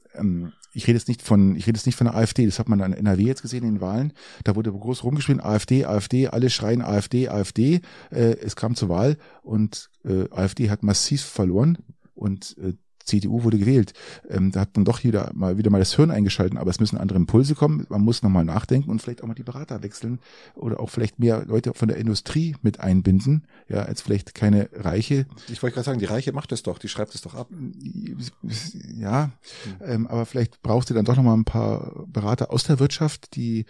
Ich rede jetzt nicht von der AfD. Das hat man in NRW jetzt gesehen in den Wahlen. Da wurde groß rumgeschrien, AfD, alle schreien AfD, AfD. Es kam zur Wahl und AfD hat massiv verloren und CDU wurde gewählt. Da hat man doch wieder mal das Hirn eingeschalten, aber es müssen andere Impulse kommen. Man muss nochmal nachdenken und vielleicht auch mal die Berater wechseln oder auch vielleicht mehr Leute von der Industrie mit einbinden, ja, als vielleicht keine Reiche. Ich wollte gerade sagen, die Reiche macht es doch, die schreibt es doch ab. Ja, aber vielleicht brauchst du dann doch nochmal ein paar Berater aus der Wirtschaft, die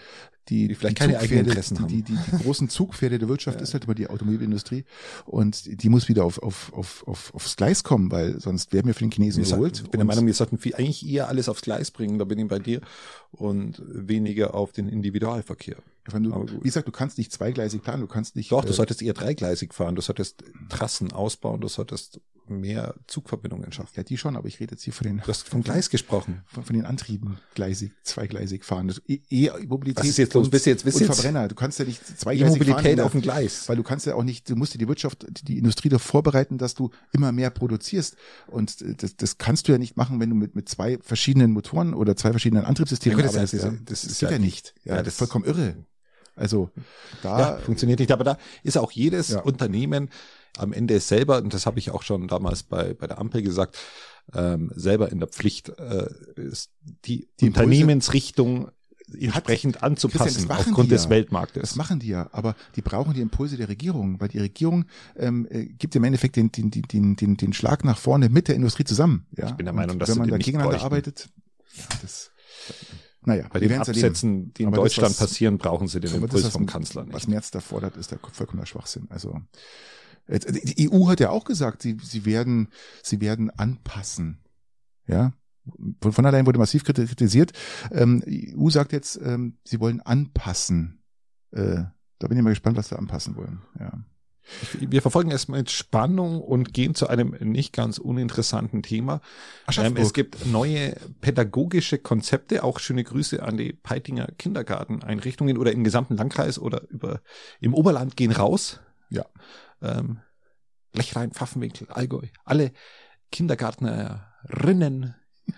die vielleicht keine eigenen Interessen haben. Die großen Zugpferde der Wirtschaft ist halt immer die Automobilindustrie und die muss wieder aufs Gleis kommen, weil sonst werden wir von den Chinesen überholt. Ich bin der Meinung, wir sollten eigentlich eher alles aufs Gleis bringen, da bin ich bei dir, und weniger auf den Individualverkehr. Wie gesagt, du kannst nicht zweigleisig planen, du kannst nicht... Doch, du solltest eher dreigleisig fahren, du solltest Trassen ausbauen, du solltest mehr Zugverbindungen schaffen. Ja, die schon, aber ich rede jetzt hier von den... Du hast vom Gleis gesprochen. Von den Antrieben zweigleisig fahren. Das E-Mobilität Was ist jetzt los? Bist du jetzt Verbrenner. Du kannst ja nicht zweigleisig fahren. E-Mobilität auf dem Gleis. Weil du kannst ja auch nicht, du musst dir die Wirtschaft, die Industrie darauf vorbereiten, dass du immer mehr produzierst. Und das kannst du ja nicht machen, wenn du mit zwei verschiedenen Motoren oder zwei verschiedenen Antriebssystemen arbeitest. Das geht ja nicht. Ja, das ist vollkommen irre. Also da funktioniert nicht, aber da ist auch jedes Unternehmen am Ende selber, und das habe ich auch schon damals bei der Ampel gesagt, selber in der Pflicht, ist die Unternehmensrichtung entsprechend anzupassen, Christian, aufgrund des Weltmarktes. Das machen die ja, aber die brauchen die Impulse der Regierung, weil die Regierung gibt im Endeffekt den Schlag nach vorne mit der Industrie zusammen. Ja? Ich bin der Meinung, dass wenn man sie da nicht gegeneinander bräuchten. arbeitet, naja, bei den Absätzen, die in Deutschland passieren, brauchen sie den Impuls vom Kanzler nicht. Was Merz da fordert, ist der vollkommener Schwachsinn. Also die EU hat ja auch gesagt, sie werden anpassen. Ja, von allein wurde massiv kritisiert. Die EU sagt jetzt, sie wollen anpassen. Da bin ich mal gespannt, was sie anpassen wollen. Ja. Wir verfolgen es mit Spannung und gehen zu einem nicht ganz uninteressanten Thema. Es gibt neue pädagogische Konzepte, auch schöne Grüße an die Peitinger Kindergarteneinrichtungen oder im gesamten Landkreis oder im Oberland gehen raus. Ja. Lechrein, Pfaffenwinkel, Allgäu, alle Kindergärtnerinnen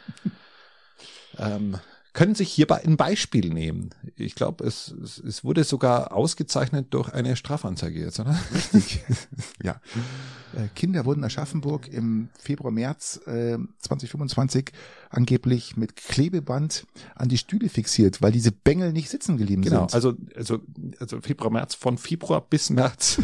können sich hierbei ein Beispiel nehmen. Ich glaube, es wurde sogar ausgezeichnet durch eine Strafanzeige jetzt, oder? Richtig. Ja. Kinder wurden in Aschaffenburg im Februar, März 2025 angeblich mit Klebeband an die Stühle fixiert, weil diese Bengel nicht sitzen geblieben sind. Genau, also Februar, März, von Februar bis März.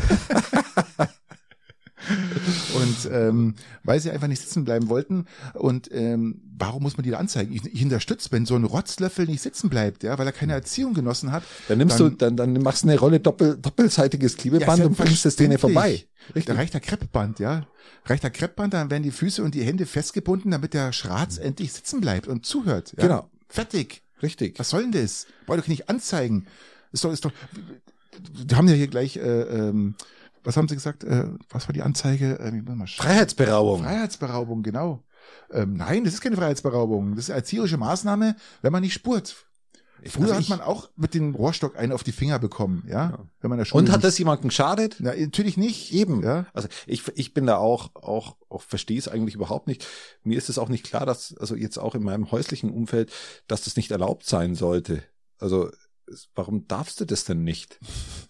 Und weil sie einfach nicht sitzen bleiben wollten. Und warum muss man die da anzeigen? Ich unterstütze, wenn so ein Rotzlöffel nicht sitzen bleibt, ja, weil er keine Erziehung genossen hat. Dann machst du eine Rolle doppelseitiges Klebeband und bringst das denen vorbei. Richtig. Da reicht der Kreppband, ja. Dann werden die Füße und die Hände festgebunden, damit der Schratz endlich sitzen bleibt und zuhört. Ja? Genau. Fertig. Richtig. Was soll denn das? Wollt ihr nicht anzeigen? Ist doch, die haben ja hier gleich, was haben sie gesagt? Was war die Anzeige? Freiheitsberaubung. Freiheitsberaubung, genau. Nein, das ist keine Freiheitsberaubung. Das ist eine erzieherische Maßnahme, wenn man nicht spurt. Früher hat man auch mit dem Rohrstock einen auf die Finger bekommen, ja? Wenn man in der Schule und hat das jemandem geschadet? Na, natürlich nicht. Eben. Ja? Also ich bin da auch verstehe es eigentlich überhaupt nicht. Mir ist es auch nicht klar, dass, also jetzt auch in meinem häuslichen Umfeld, dass das nicht erlaubt sein sollte. Also warum darfst du das denn nicht?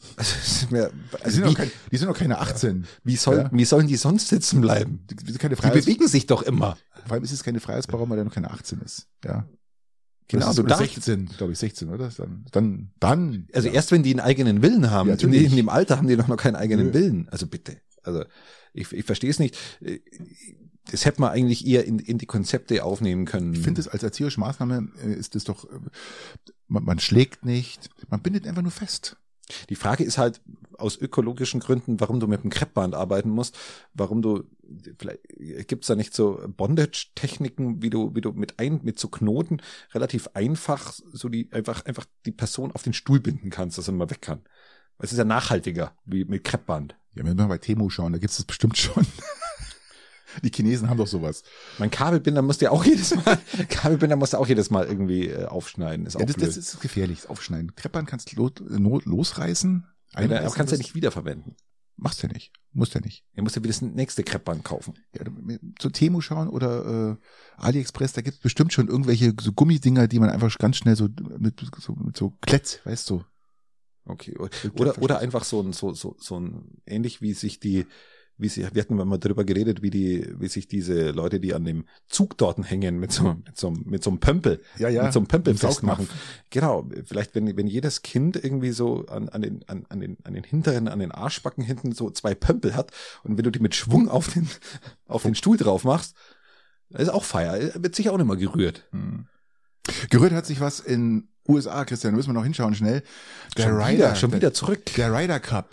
Die sind noch keine 18. Wie sollen die sonst sitzen bleiben? Die bewegen sich doch immer. Vor allem ist es keine Freiheitsberaubung, weil der noch keine 18 ist. Ja. Genau, du 16, glaube ich, 16, oder? Dann. Also erst wenn die einen eigenen Willen haben. Ja, in dem Alter haben die doch noch keinen eigenen Willen. Also bitte. Also ich verstehe es nicht. Das hätte man eigentlich eher in die Konzepte aufnehmen können. Ich finde es als erzieherische Maßnahme ist es doch, man schlägt nicht, man bindet einfach nur fest. Die Frage ist halt aus ökologischen Gründen, warum du mit dem Kreppband arbeiten musst, vielleicht gibt's da nicht so Bondage-Techniken, wie du mit so Knoten relativ einfach so einfach die Person auf den Stuhl binden kannst, dass er mal weg kann. Es ist ja nachhaltiger, wie mit Kreppband. Ja, wenn wir mal bei Temu schauen, da gibt's das bestimmt schon. Die Chinesen haben doch sowas. Mein Kabelbinder musst du ja auch jedes Mal irgendwie aufschneiden. Ist auch blöd. Das ist gefährlich, das Aufschneiden. Kreppband kannst du losreißen. Aber kannst du ja nicht wiederverwenden. Machst du ja nicht. Musst ja nicht. Du musst ja wieder das nächste Kreppband kaufen. Ja, zu Temu schauen oder AliExpress, da gibt's bestimmt schon irgendwelche so Gummidinger, die man einfach ganz schnell mit so Klett, weißt du. Okay. Oder einfach so ein ähnlich wie sich wir hatten mal drüber geredet, wie sich diese Leute, die an dem Zug dort hängen, mit so einem Pömpel, mit so einem Pömpel festmachen. Genau. Vielleicht, wenn jedes Kind irgendwie so an den hinteren, an den Arschbacken hinten so 2 Pömpel hat und wenn du die mit Schwung auf den Stuhl drauf machst, ist auch Feier. Wird sich auch nicht mal gerührt. Gerührt hat sich was in USA, Christian, da müssen wir noch hinschauen schnell. Schon wieder zurück. Der Ryder Cup.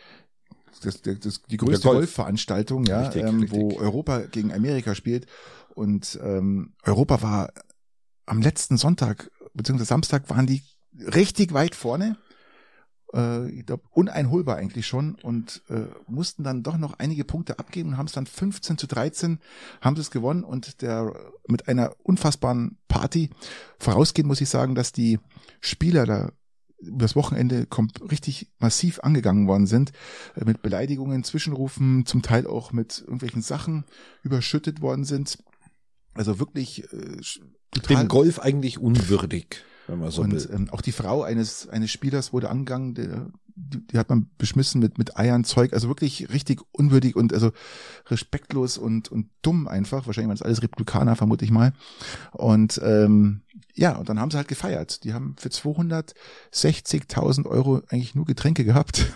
Die größte Golfveranstaltung, ja, richtig. wo Europa gegen Amerika spielt. Und Europa war am letzten Sonntag bzw. Samstag waren die richtig weit vorne. Ich glaube, uneinholbar eigentlich schon und mussten dann doch noch einige Punkte abgeben und haben es dann 15-13 haben sie es gewonnen und mit einer unfassbaren Party vorausgehen muss ich sagen, dass die Spieler da über das Wochenende richtig massiv angegangen worden sind, mit Beleidigungen, Zwischenrufen, zum Teil auch mit irgendwelchen Sachen überschüttet worden sind. Also wirklich total dem Golf eigentlich unwürdig. Wenn man so und auch die Frau eines Spielers wurde angegangen, die hat man beschmissen mit Eiern, Zeug, also wirklich richtig unwürdig und also respektlos und dumm einfach. Wahrscheinlich waren das alles Republikaner, vermute ich mal. Und ja, und dann haben sie halt gefeiert. Die haben für 260.000 Euro eigentlich nur Getränke gehabt.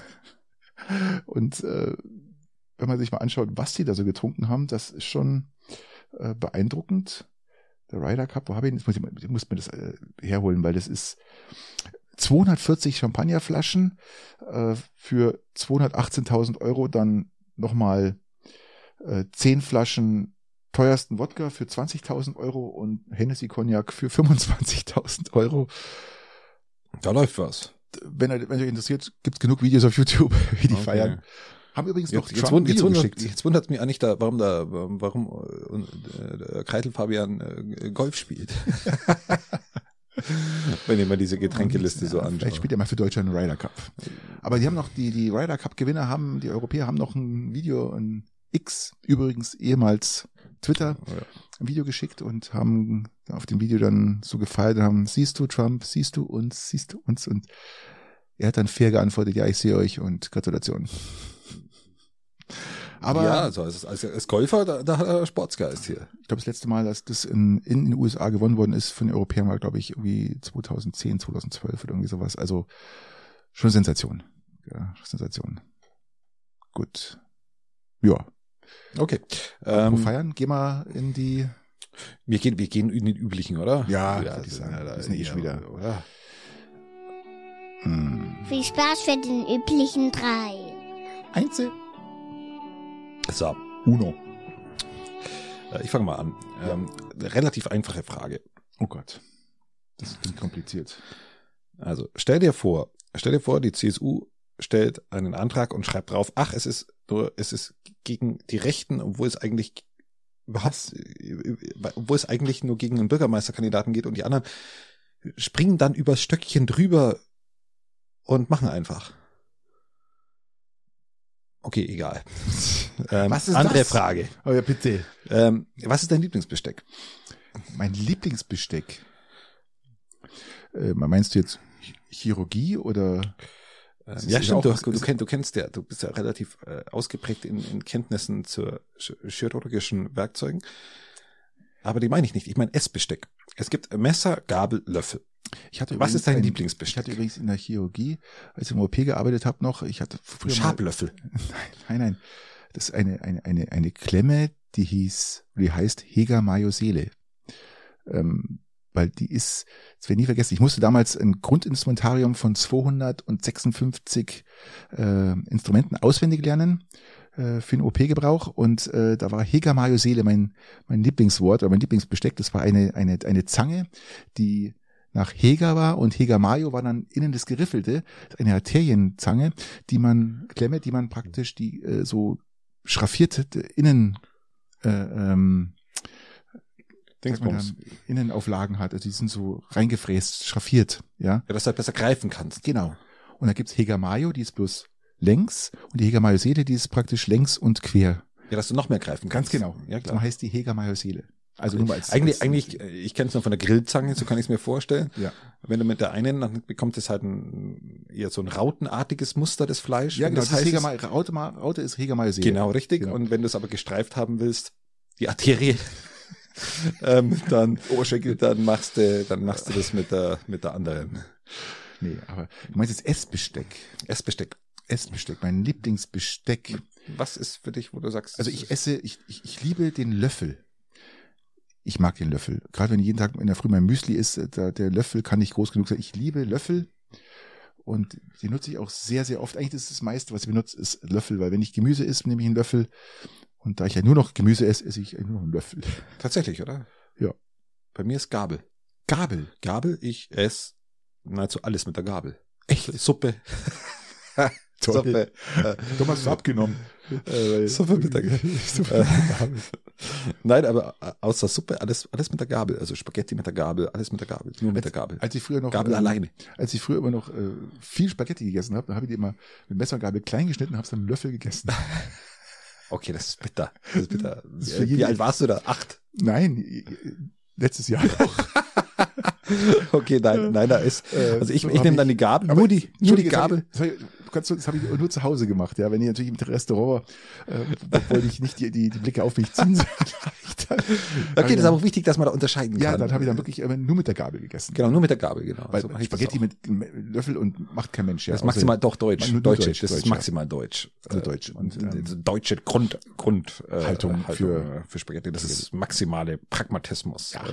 Und wenn man sich mal anschaut, was die da so getrunken haben, das ist schon beeindruckend. Der Ryder Cup, wo habe ich ihn? Ich muss mir das herholen, weil das ist 240 Champagnerflaschen für 218.000 Euro, dann nochmal 10 Flaschen teuersten Wodka für 20.000 Euro und Hennessy Cognac für 25.000 Euro. Da läuft was. Wenn euch interessiert, gibt's genug Videos auf YouTube, wie die feiern. Haben übrigens noch jetzt wundert mich eigentlich warum Keitel Fabian Golf spielt. Wenn ich mal diese Getränkeliste so anschaue. Vielleicht spielt er mal für Deutschland einen Ryder Cup. Aber die haben noch, die Ryder Cup Gewinner die Europäer haben noch ein Video, ein X, übrigens ehemals Twitter, ein Video geschickt und haben auf dem Video dann so gefeiert und haben, siehst du Trump, siehst du uns und er hat dann fair geantwortet, ja, ich sehe euch und Gratulation. Aber ja, also als Golfer, da hat er Sportsgeist hier. Ich glaube, das letzte Mal, dass das in den USA gewonnen worden ist von den Europäern, war, glaube ich, irgendwie 2010, 2012 oder irgendwie sowas. Also schon Sensation. Ja, Sensation. Gut. Ja. Okay. Wo feiern? Geh mal in die... Wir gehen in den üblichen, oder? Ja, würde ich sagen. Das ist nicht wieder, oder? Viel Spaß für den üblichen 3. Einzel. So. Uno. Ich fange mal an. Relativ einfache Frage. Oh Gott. Das ist kompliziert. Also, stell dir vor, die CSU stellt einen Antrag und schreibt drauf, es ist gegen die Rechten, obwohl es eigentlich nur gegen einen Bürgermeisterkandidaten geht und die anderen springen dann übers Stöckchen drüber und machen einfach. Okay, egal. Was ist andere das? Frage. Oh ja, bitte. Was ist dein Lieblingsbesteck? Mein Lieblingsbesteck? Meinst du jetzt Chirurgie oder? Ja, stimmt. Du kennst ja, du bist ja relativ ausgeprägt in Kenntnissen zur chirurgischen Werkzeugen. Aber die meine ich nicht. Ich meine Essbesteck. Es gibt Messer, Gabel, Löffel. Was ist dein Lieblingsbesteck? Ich hatte übrigens in der Chirurgie, als ich im OP gearbeitet habe ich hatte früher Schablöffel. Nein. Das ist eine Klemme, die heißt Heger-Major-Seele. Weil die ist, das werde ich nie vergessen, ich musste damals ein Grundinstrumentarium von 256 Instrumenten auswendig lernen für den OP-Gebrauch und da war Heger-Major-Seele mein Lieblingswort oder mein Lieblingsbesteck. Das war eine Zange, die nach Heger war und Heger-Major war dann innen das Geriffelte, eine Arterienzange, die man praktisch so schraffiert innen Innenauflagen hat, also die sind so reingefräst, schraffiert, ja. Ja, dass du halt besser greifen kannst. Genau. Und da gibt's Heger-Major, die ist bloß längs und die Heger-Major-Seele, die ist praktisch längs und quer. Ja, dass du noch mehr greifen kannst. Ganz genau. Ja, klar. So heißt die Heger-Major-Seele. Also nur mal als eigentlich, ich kenne es nur von der Grillzange, so kann ich es mir vorstellen. Ja. Wenn du mit der einen, dann bekommt es halt eher so ein rautenartiges Muster, das Fleisch. Ja, genau. Das heißt, Raute ist Heger-Major-Seele. Genau, richtig. Genau. Und wenn du es aber gestreift haben willst, die Arterie, dann Oberschenkel, dann machst du das mit der anderen. Nee, aber du meinst jetzt Essbesteck, mein Lieblingsbesteck. Was ist für dich, wo du sagst? Also ich liebe den Löffel. ich mag den Löffel. Gerade wenn jeden Tag in der Früh mein Müsli ist, der Löffel kann nicht groß genug sein. Ich liebe Löffel und die nutze ich auch sehr, sehr oft. Eigentlich ist das meiste, was ich benutze, ist Löffel, weil wenn ich Gemüse esse, nehme ich einen Löffel. Und da ich ja nur noch Gemüse esse, esse ich nur noch einen Löffel. Tatsächlich, oder? Ja. Bei mir ist Gabel. Gabel. Gabel, ich esse nahezu alles mit der Gabel. Echt? Suppe. Toll. Suppe. Thomas, hast du abgenommen. Suppe mit der Gabel. Nein, aber außer Suppe, alles mit der Gabel. Also Spaghetti mit der Gabel, alles mit der Gabel. Nur mit der Gabel. Als ich früher noch Gabel alleine. Als ich früher immer noch viel Spaghetti gegessen habe, dann habe ich die immer mit Messer und Gabel klein geschnitten und habe es dann mit Löffel gegessen. Okay, das ist bitter. Das ist bitter. Das ist Wie alt warst du da? 8? Nein, letztes Jahr auch. Okay, nein, da ist. Also ich nehme dann die Gabel, nur die Gabel. Das habe ich nur zu Hause gemacht, ja. Wenn ich natürlich im Restaurant, wollte ich nicht die Blicke auf mich ziehen. Okay, das ist aber auch wichtig, dass man da unterscheiden kann. Ja, dann habe ich dann wirklich nur mit der Gabel gegessen. Genau, nur mit der Gabel, genau. Weil so Spaghetti mit Löffel und macht kein Mensch. Ja. Das ist maximal doch Deutsch. Nur Deutsche, Deutsch, das ist ja. maximal Deutsch. Also Deutsch. Und deutsche Grundhaltung für Spaghetti. Das ist maximale Pragmatismus. Ja.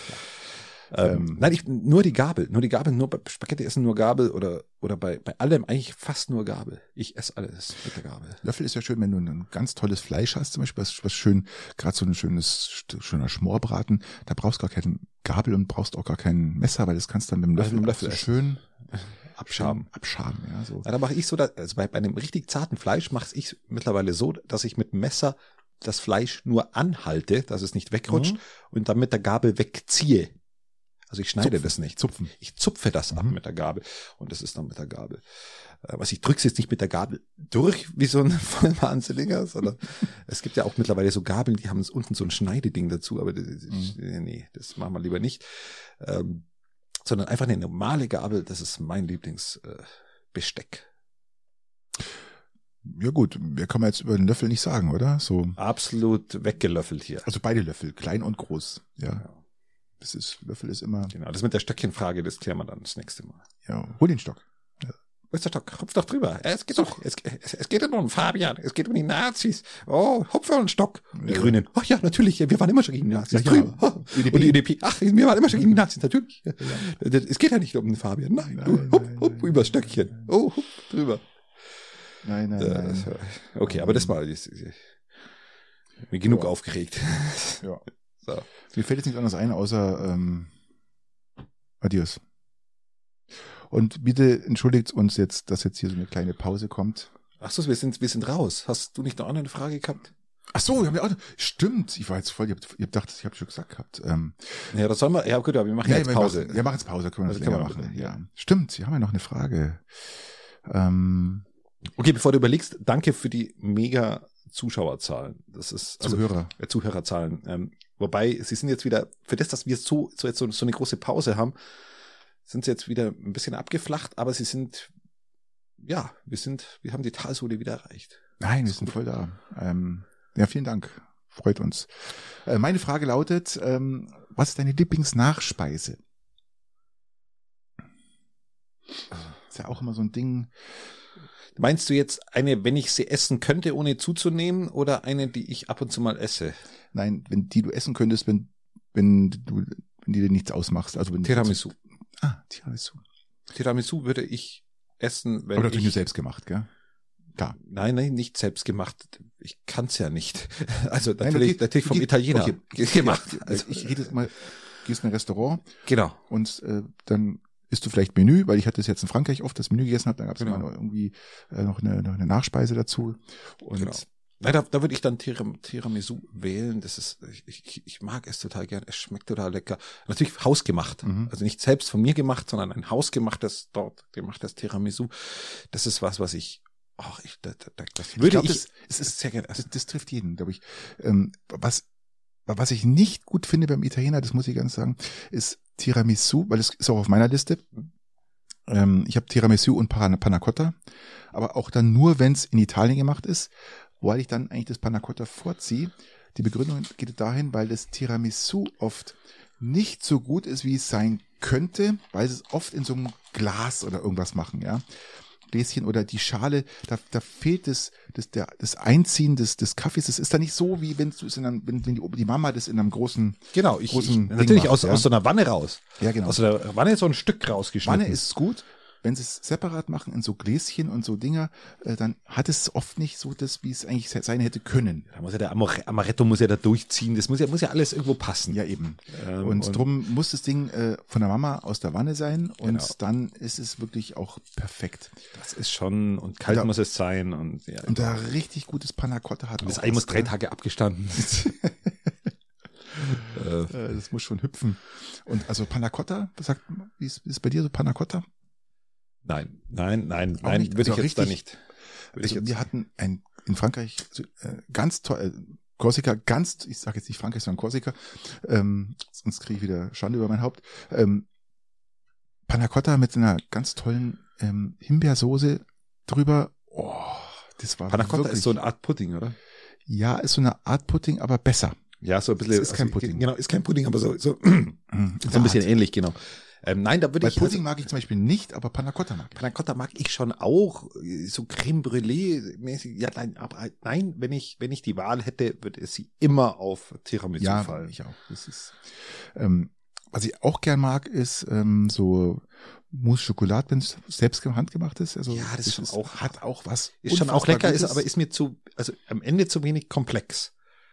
Nein, nur die Gabel, nur bei Spaghetti essen nur Gabel oder bei allem eigentlich fast nur Gabel. Ich esse alles mit der Gabel. Löffel ist ja schön, wenn du ein ganz tolles Fleisch hast, zum Beispiel, was schön, gerade so ein schöner Schmorbraten, da brauchst du gar keine Gabel und brauchst auch gar kein Messer, weil das kannst du dann mit dem Löffel so schön abschaben, ja, so. Ja, da mache ich so, also bei einem richtig zarten Fleisch mache ich mittlerweile so, dass ich mit dem Messer das Fleisch nur anhalte, dass es nicht wegrutscht und dann mit der Gabel wegziehe. Also ich schneide das nicht. Ich zupfe das ab mit der Gabel und das ist dann mit der Gabel. Was ich drück's jetzt nicht mit der Gabel durch, wie so ein Vollwahnsinniger, sondern es gibt ja auch mittlerweile so Gabeln, die haben unten so ein Schneideding dazu, aber nee, das machen wir lieber nicht. Sondern einfach eine normale Gabel, das ist mein Lieblingsbesteck. Ja gut, mehr kann man jetzt über den Löffel nicht sagen, oder? So absolut weggelöffelt hier. Also beide Löffel, klein und groß, ja. Löffel ist immer. Genau, das mit der Stöckchenfrage, das klären wir dann das nächste Mal. Ja, hol den Stock. Ja. Wo ist der Stock? Hupf doch drüber. Es geht doch, es geht ja nur um Fabian. Es geht um die Nazis. Oh, hupf einen Stock. Die Grünen. Ach ja, natürlich. Wir waren immer schon gegen die Nazis. Ja, drüber. Oh. Und die EDP. Ach, wir waren immer schon gegen die Nazis. Natürlich. Ja. Es geht ja nicht um den Fabian. Nein. Hup, über Stöckchen. Oh, hupf drüber. Nein. Okay, aber das war mir genug aufgeregt. Ja. So. Mir fällt jetzt nichts anderes ein, außer Adios. Und bitte entschuldigt uns jetzt, dass jetzt hier so eine kleine Pause kommt. Ach so, wir sind raus. Hast du nicht noch eine Frage gehabt? Ach so, wir haben ja auch, stimmt. Ich war jetzt voll, ich hab gedacht, ich habe schon gesagt gehabt. Ja, das sollen wir, ja gut, aber wir machen jetzt Pause. Wir machen jetzt Pause, können wir das länger machen. Ja. Stimmt, Sie haben ja noch eine Frage. Okay, bevor du überlegst, danke für die mega Zuschauerzahlen. Das ist Zuhörerzahlen. Wobei, sie sind jetzt wieder, für das, dass wir so eine große Pause haben, sind sie jetzt wieder ein bisschen abgeflacht, aber sie sind, ja, wir haben die Talsohle wieder erreicht. Nein, wir sind voll da. Ja, vielen Dank. Freut uns. Meine Frage lautet, was ist deine Lieblingsnachspeise? Ist ja auch immer so ein Ding. Meinst du jetzt eine, wenn ich sie essen könnte, ohne zuzunehmen, oder eine, die ich ab und zu mal esse? Nein, die du essen könntest, wenn die dir nichts ausmachst. Also wenn Tiramisu. Tiramisu. Tiramisu würde ich essen, wenn aber natürlich nur selbst gemacht, gell? Klar. Nein, nicht selbst gemacht. Ich kann's ja nicht. Also natürlich vom Italiener gemacht. Ja, also ich rede jetzt mal, gehst in ein Restaurant. Genau. Und dann isst du vielleicht Menü, weil ich hatte es jetzt in Frankreich oft das Menü gegessen habe, dann gab es mal irgendwie noch eine Nachspeise dazu. Und genau. Nein, da würde ich dann Tiramisu wählen. Das ist, ich mag es total gern. Es schmeckt total lecker. Natürlich hausgemacht. Also nicht selbst von mir gemacht, sondern ein hausgemachtes, dort gemachtes Tiramisu. Das ist was ich, das würde ich. Es ist sehr gerne. Also das trifft jeden, glaube ich. Was ich nicht gut finde beim Italiener, das muss ich ganz sagen, ist Tiramisu, weil es ist auch auf meiner Liste. Ich habe Tiramisu und Panna Cotta, aber auch dann nur, wenn es in Italien gemacht ist, weil ich dann eigentlich das Panna Cotta vorziehe. Die Begründung geht dahin, weil das Tiramisu oft nicht so gut ist, wie es sein könnte, weil sie es oft in so einem Glas oder irgendwas machen, ja. Gläschen oder die Schale, da fehlt das Einziehen des Kaffees. Das ist da nicht so, wie wenn die Mama das in einem großen, Genau, großen natürlich Ding macht, aus so einer Wanne raus. Ja, genau. Aus der Wanne so ein Stück rausgeschnitten. Wanne ist gut. Wenn sie es separat machen in so Gläschen und so Dinger, dann hat es oft nicht so das, wie es eigentlich sein hätte können. Da muss ja der Amaretto muss ja da durchziehen. Das muss ja alles irgendwo passen. Ja, eben. Und drum muss das Ding von der Mama aus der Wanne sein und Genau. dann ist es wirklich auch perfekt. Das ist schon, und kalt Da- muss es sein. Und da richtig gutes Panna Cotta hat. das auch Ei muss was, 3 ne? Tage abgestanden. Das muss schon hüpfen. Und also Panna Cotta, wie ist bei dir so Panna Cotta? Nein, nicht. würde Also ich jetzt da richtig- nicht. Würde ich jetzt- Wir hatten in Frankreich ganz toll, Korsika, ich sage jetzt nicht Frankreich, sondern Korsika, sonst kriege ich wieder Schande über mein Haupt. Panna Cotta mit einer ganz tollen Himbeersoße drüber. Oh, das war Panna Cotta wirklich, ist so eine Art Pudding, oder? ja, ist so eine Art Pudding, aber besser. Ja, so ein bisschen. Es ist kein Pudding. Genau, ist kein Pudding, aber so ein bisschen ähnlich, genau. Nein, da würde Bei ich. Pudding mag ich zum Beispiel nicht, aber Panna Cotta mag ich. Panna Cotta mag ich schon auch, so Creme Brûlée mäßig. Ja, nein, wenn ich die Wahl hätte, würde es sie immer auf Tiramisu Ja, fallen. ich auch. Das ist, was ich auch gern mag, ist so Mousse Schokolade, wenn es selbst handgemacht ist. Also Ja, das ist schon auch- hat auch was. Ist schon auch unfassbar lecker, Gutes. aber ist mir also am Ende zu wenig komplex.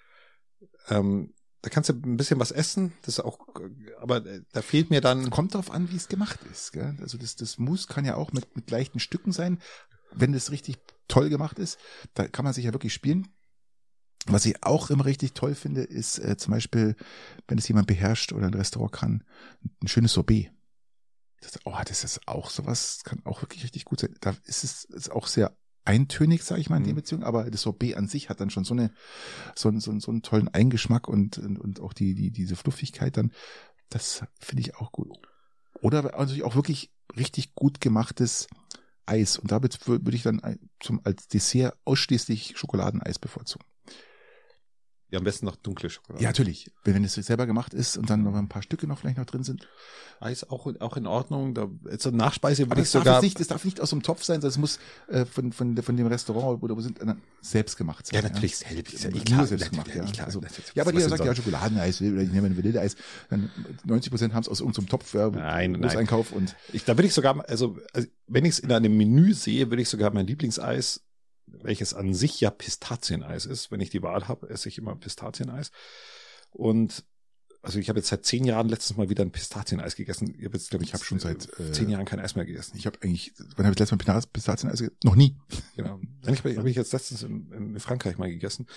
Da kannst du ein bisschen was essen, das ist auch, aber da fehlt mir dann. Kommt drauf an, wie es gemacht ist. Gell? Also das Mousse kann ja auch mit leichten Stücken sein, wenn das richtig toll gemacht ist. Da kann man sich ja wirklich spielen. Was ich auch immer richtig toll finde, ist zum Beispiel, wenn es jemand beherrscht oder ein Restaurant kann, ein schönes Sorbet. Das ist auch sowas, kann auch wirklich richtig gut sein. Da ist auch sehr eintönig, sage ich mal, in der Beziehung, aber das Sorbet an sich hat dann schon so einen tollen Eingeschmack und auch diese Fluffigkeit dann. Das finde ich auch gut. Oder natürlich auch wirklich richtig gut gemachtes Eis. Und damit würde ich dann als Dessert ausschließlich Schokoladeneis bevorzugen. Ja, am besten noch dunkle Schokolade. Ja, natürlich. Wenn es selber gemacht ist und dann noch ein paar Stücke noch vielleicht noch drin sind. Eis auch in Ordnung. Da, zur Nachspeise würde Aber ich sogar. das darf nicht aus dem Topf sein, sondern es muss von dem Restaurant oder wo sind selbst gemacht sein. Ja, natürlich selbst. Ist ja Nur klar, selbst gemacht, ja. klar. Also, Das- ja, aber was jeder denn sagt soll? ja Schokoladeneis will oder ich nehme ein Vanilleeis. Dann 90% haben es aus irgendeinem Topf, Nein. Großeinkauf und Da würde ich sogar, also wenn ich es in einem Menü sehe, würde ich sogar mein Lieblingseis, welches an sich ja Pistazieneis ist, wenn ich die Wahl habe, esse ich immer Pistazieneis. Und also ich habe jetzt seit 10 Jahren letztens mal wieder ein Pistazieneis gegessen. Ich habe jetzt, glaube ich, Ich habe schon seit 10 Jahren kein Eis mehr gegessen. ich habe eigentlich, wann habe ich letztes Mal Pistazieneis gegessen? Noch nie. Genau. Habe ich jetzt letztens in Frankreich mal gegessen.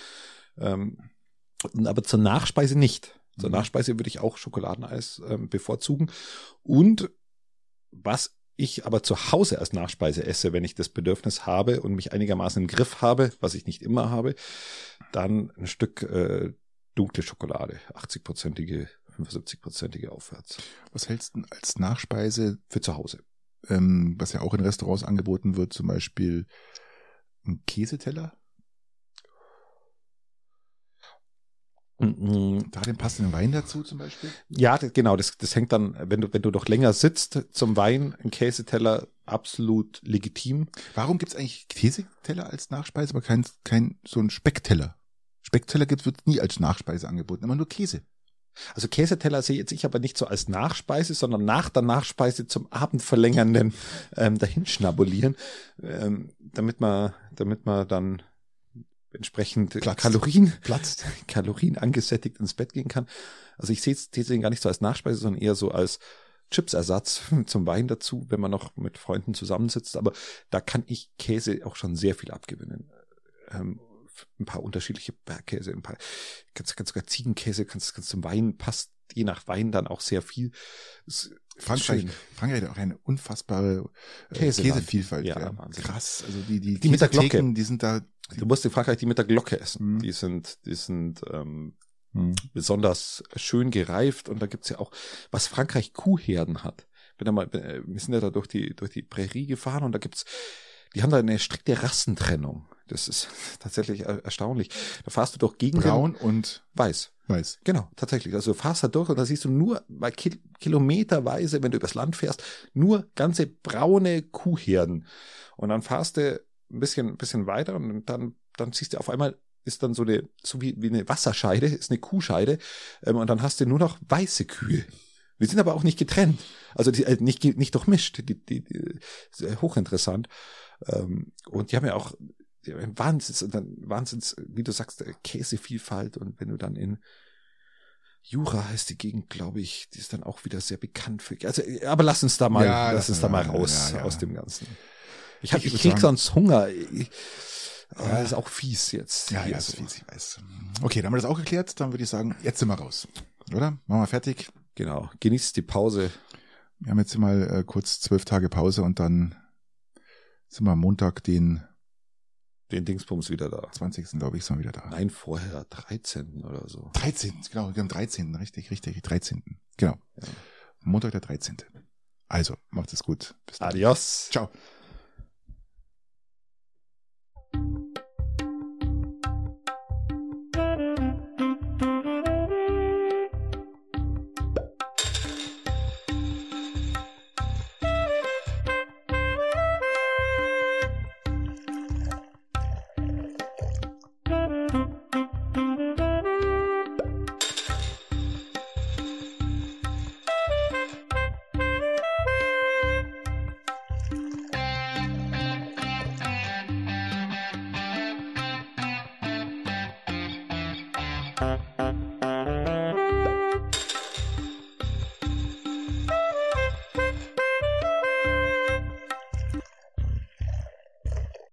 Aber zur Nachspeise nicht. Zur Nachspeise würde ich auch Schokoladeneis bevorzugen. Und was ich aber zu Hause als Nachspeise esse, wenn ich das Bedürfnis habe und mich einigermaßen im Griff habe, was ich nicht immer habe, dann ein Stück dunkle Schokolade, 80-prozentige, 75-prozentige aufwärts. Was hältst du denn als Nachspeise, Für zu Hause. was ja auch in Restaurants angeboten wird, zum Beispiel ein Käseteller? Da den passenden Wein dazu zum Beispiel? Ja, genau, das hängt dann, wenn du doch länger sitzt zum Wein, ein Käseteller absolut legitim. Warum gibt's eigentlich Käseteller als Nachspeise, aber kein so ein Speckteller? Speckteller wird nie als Nachspeise angeboten, immer nur Käse. Also Käseteller sehe jetzt ich aber nicht so als Nachspeise, sondern nach der Nachspeise zum abendverlängernden dahinschnabulieren, damit man dann entsprechend Platzt. Kalorien angesättigt ins Bett gehen kann. Also ich sehe den gar nicht so als Nachspeise, sondern eher so als Chipsersatz zum Wein dazu, wenn man noch mit Freunden zusammensitzt. Aber da kann ich Käse auch schon sehr viel abgewinnen. Ein paar unterschiedliche Bergkäse, kannst sogar Ziegenkäse, kannst zum Wein, passt je nach Wein dann auch sehr viel. Frankreich hat auch eine unfassbare Käsevielfalt. Ja, Wahnsinn. Krass. Also die mit der Glocke. Käsetheken, die sind da. Du musst in Frankreich die mit der Glocke essen. Mhm. Die sind besonders schön gereift und da gibt's ja auch, was Frankreich Kuhherden hat. Wir sind ja da durch die Prärie gefahren und die haben da eine strikte Rassentrennung. Das ist tatsächlich erstaunlich. Da fahrst du durch Gegenden. Braun und Weiß. Weiß. Genau, tatsächlich. Also du fährst da durch und da siehst du nur mal kilometerweise, wenn du übers Land fährst, nur ganze braune Kuhherden. Und dann fährst du ein bisschen weiter und dann siehst du auf einmal ist dann so wie eine Wasserscheide, ist eine Kuhscheide, und dann hast du nur noch weiße Kühe. Die sind aber auch nicht getrennt. Also die nicht durchmischt. Die ist hochinteressant. Und die haben ja auch Wahnsinns, wie du sagst, Käsevielfalt. Und wenn du dann in Jura heißt die Gegend, glaube ich, die ist dann auch wieder sehr bekannt für. Also, aber lass uns da mal raus aus dem Ganzen. Ich krieg sonst Hunger. Das ist auch fies jetzt. Ja, ist fies, ich weiß. Okay, dann haben wir das auch geklärt. Dann würde ich sagen, jetzt sind wir raus. Oder? Machen wir fertig. Genau. Genießt die Pause. Wir haben jetzt mal kurz 12 Tage Pause und dann sind wir am Montag den Dingsbums wieder da. 20. glaube ich, sind wir wieder da. Nein, vorher 13. oder so. 13. Genau, wir haben 13. Richtig, 13. Genau. Ja. Montag der 13. Also, macht es gut. Bis dann. Adios. Ciao.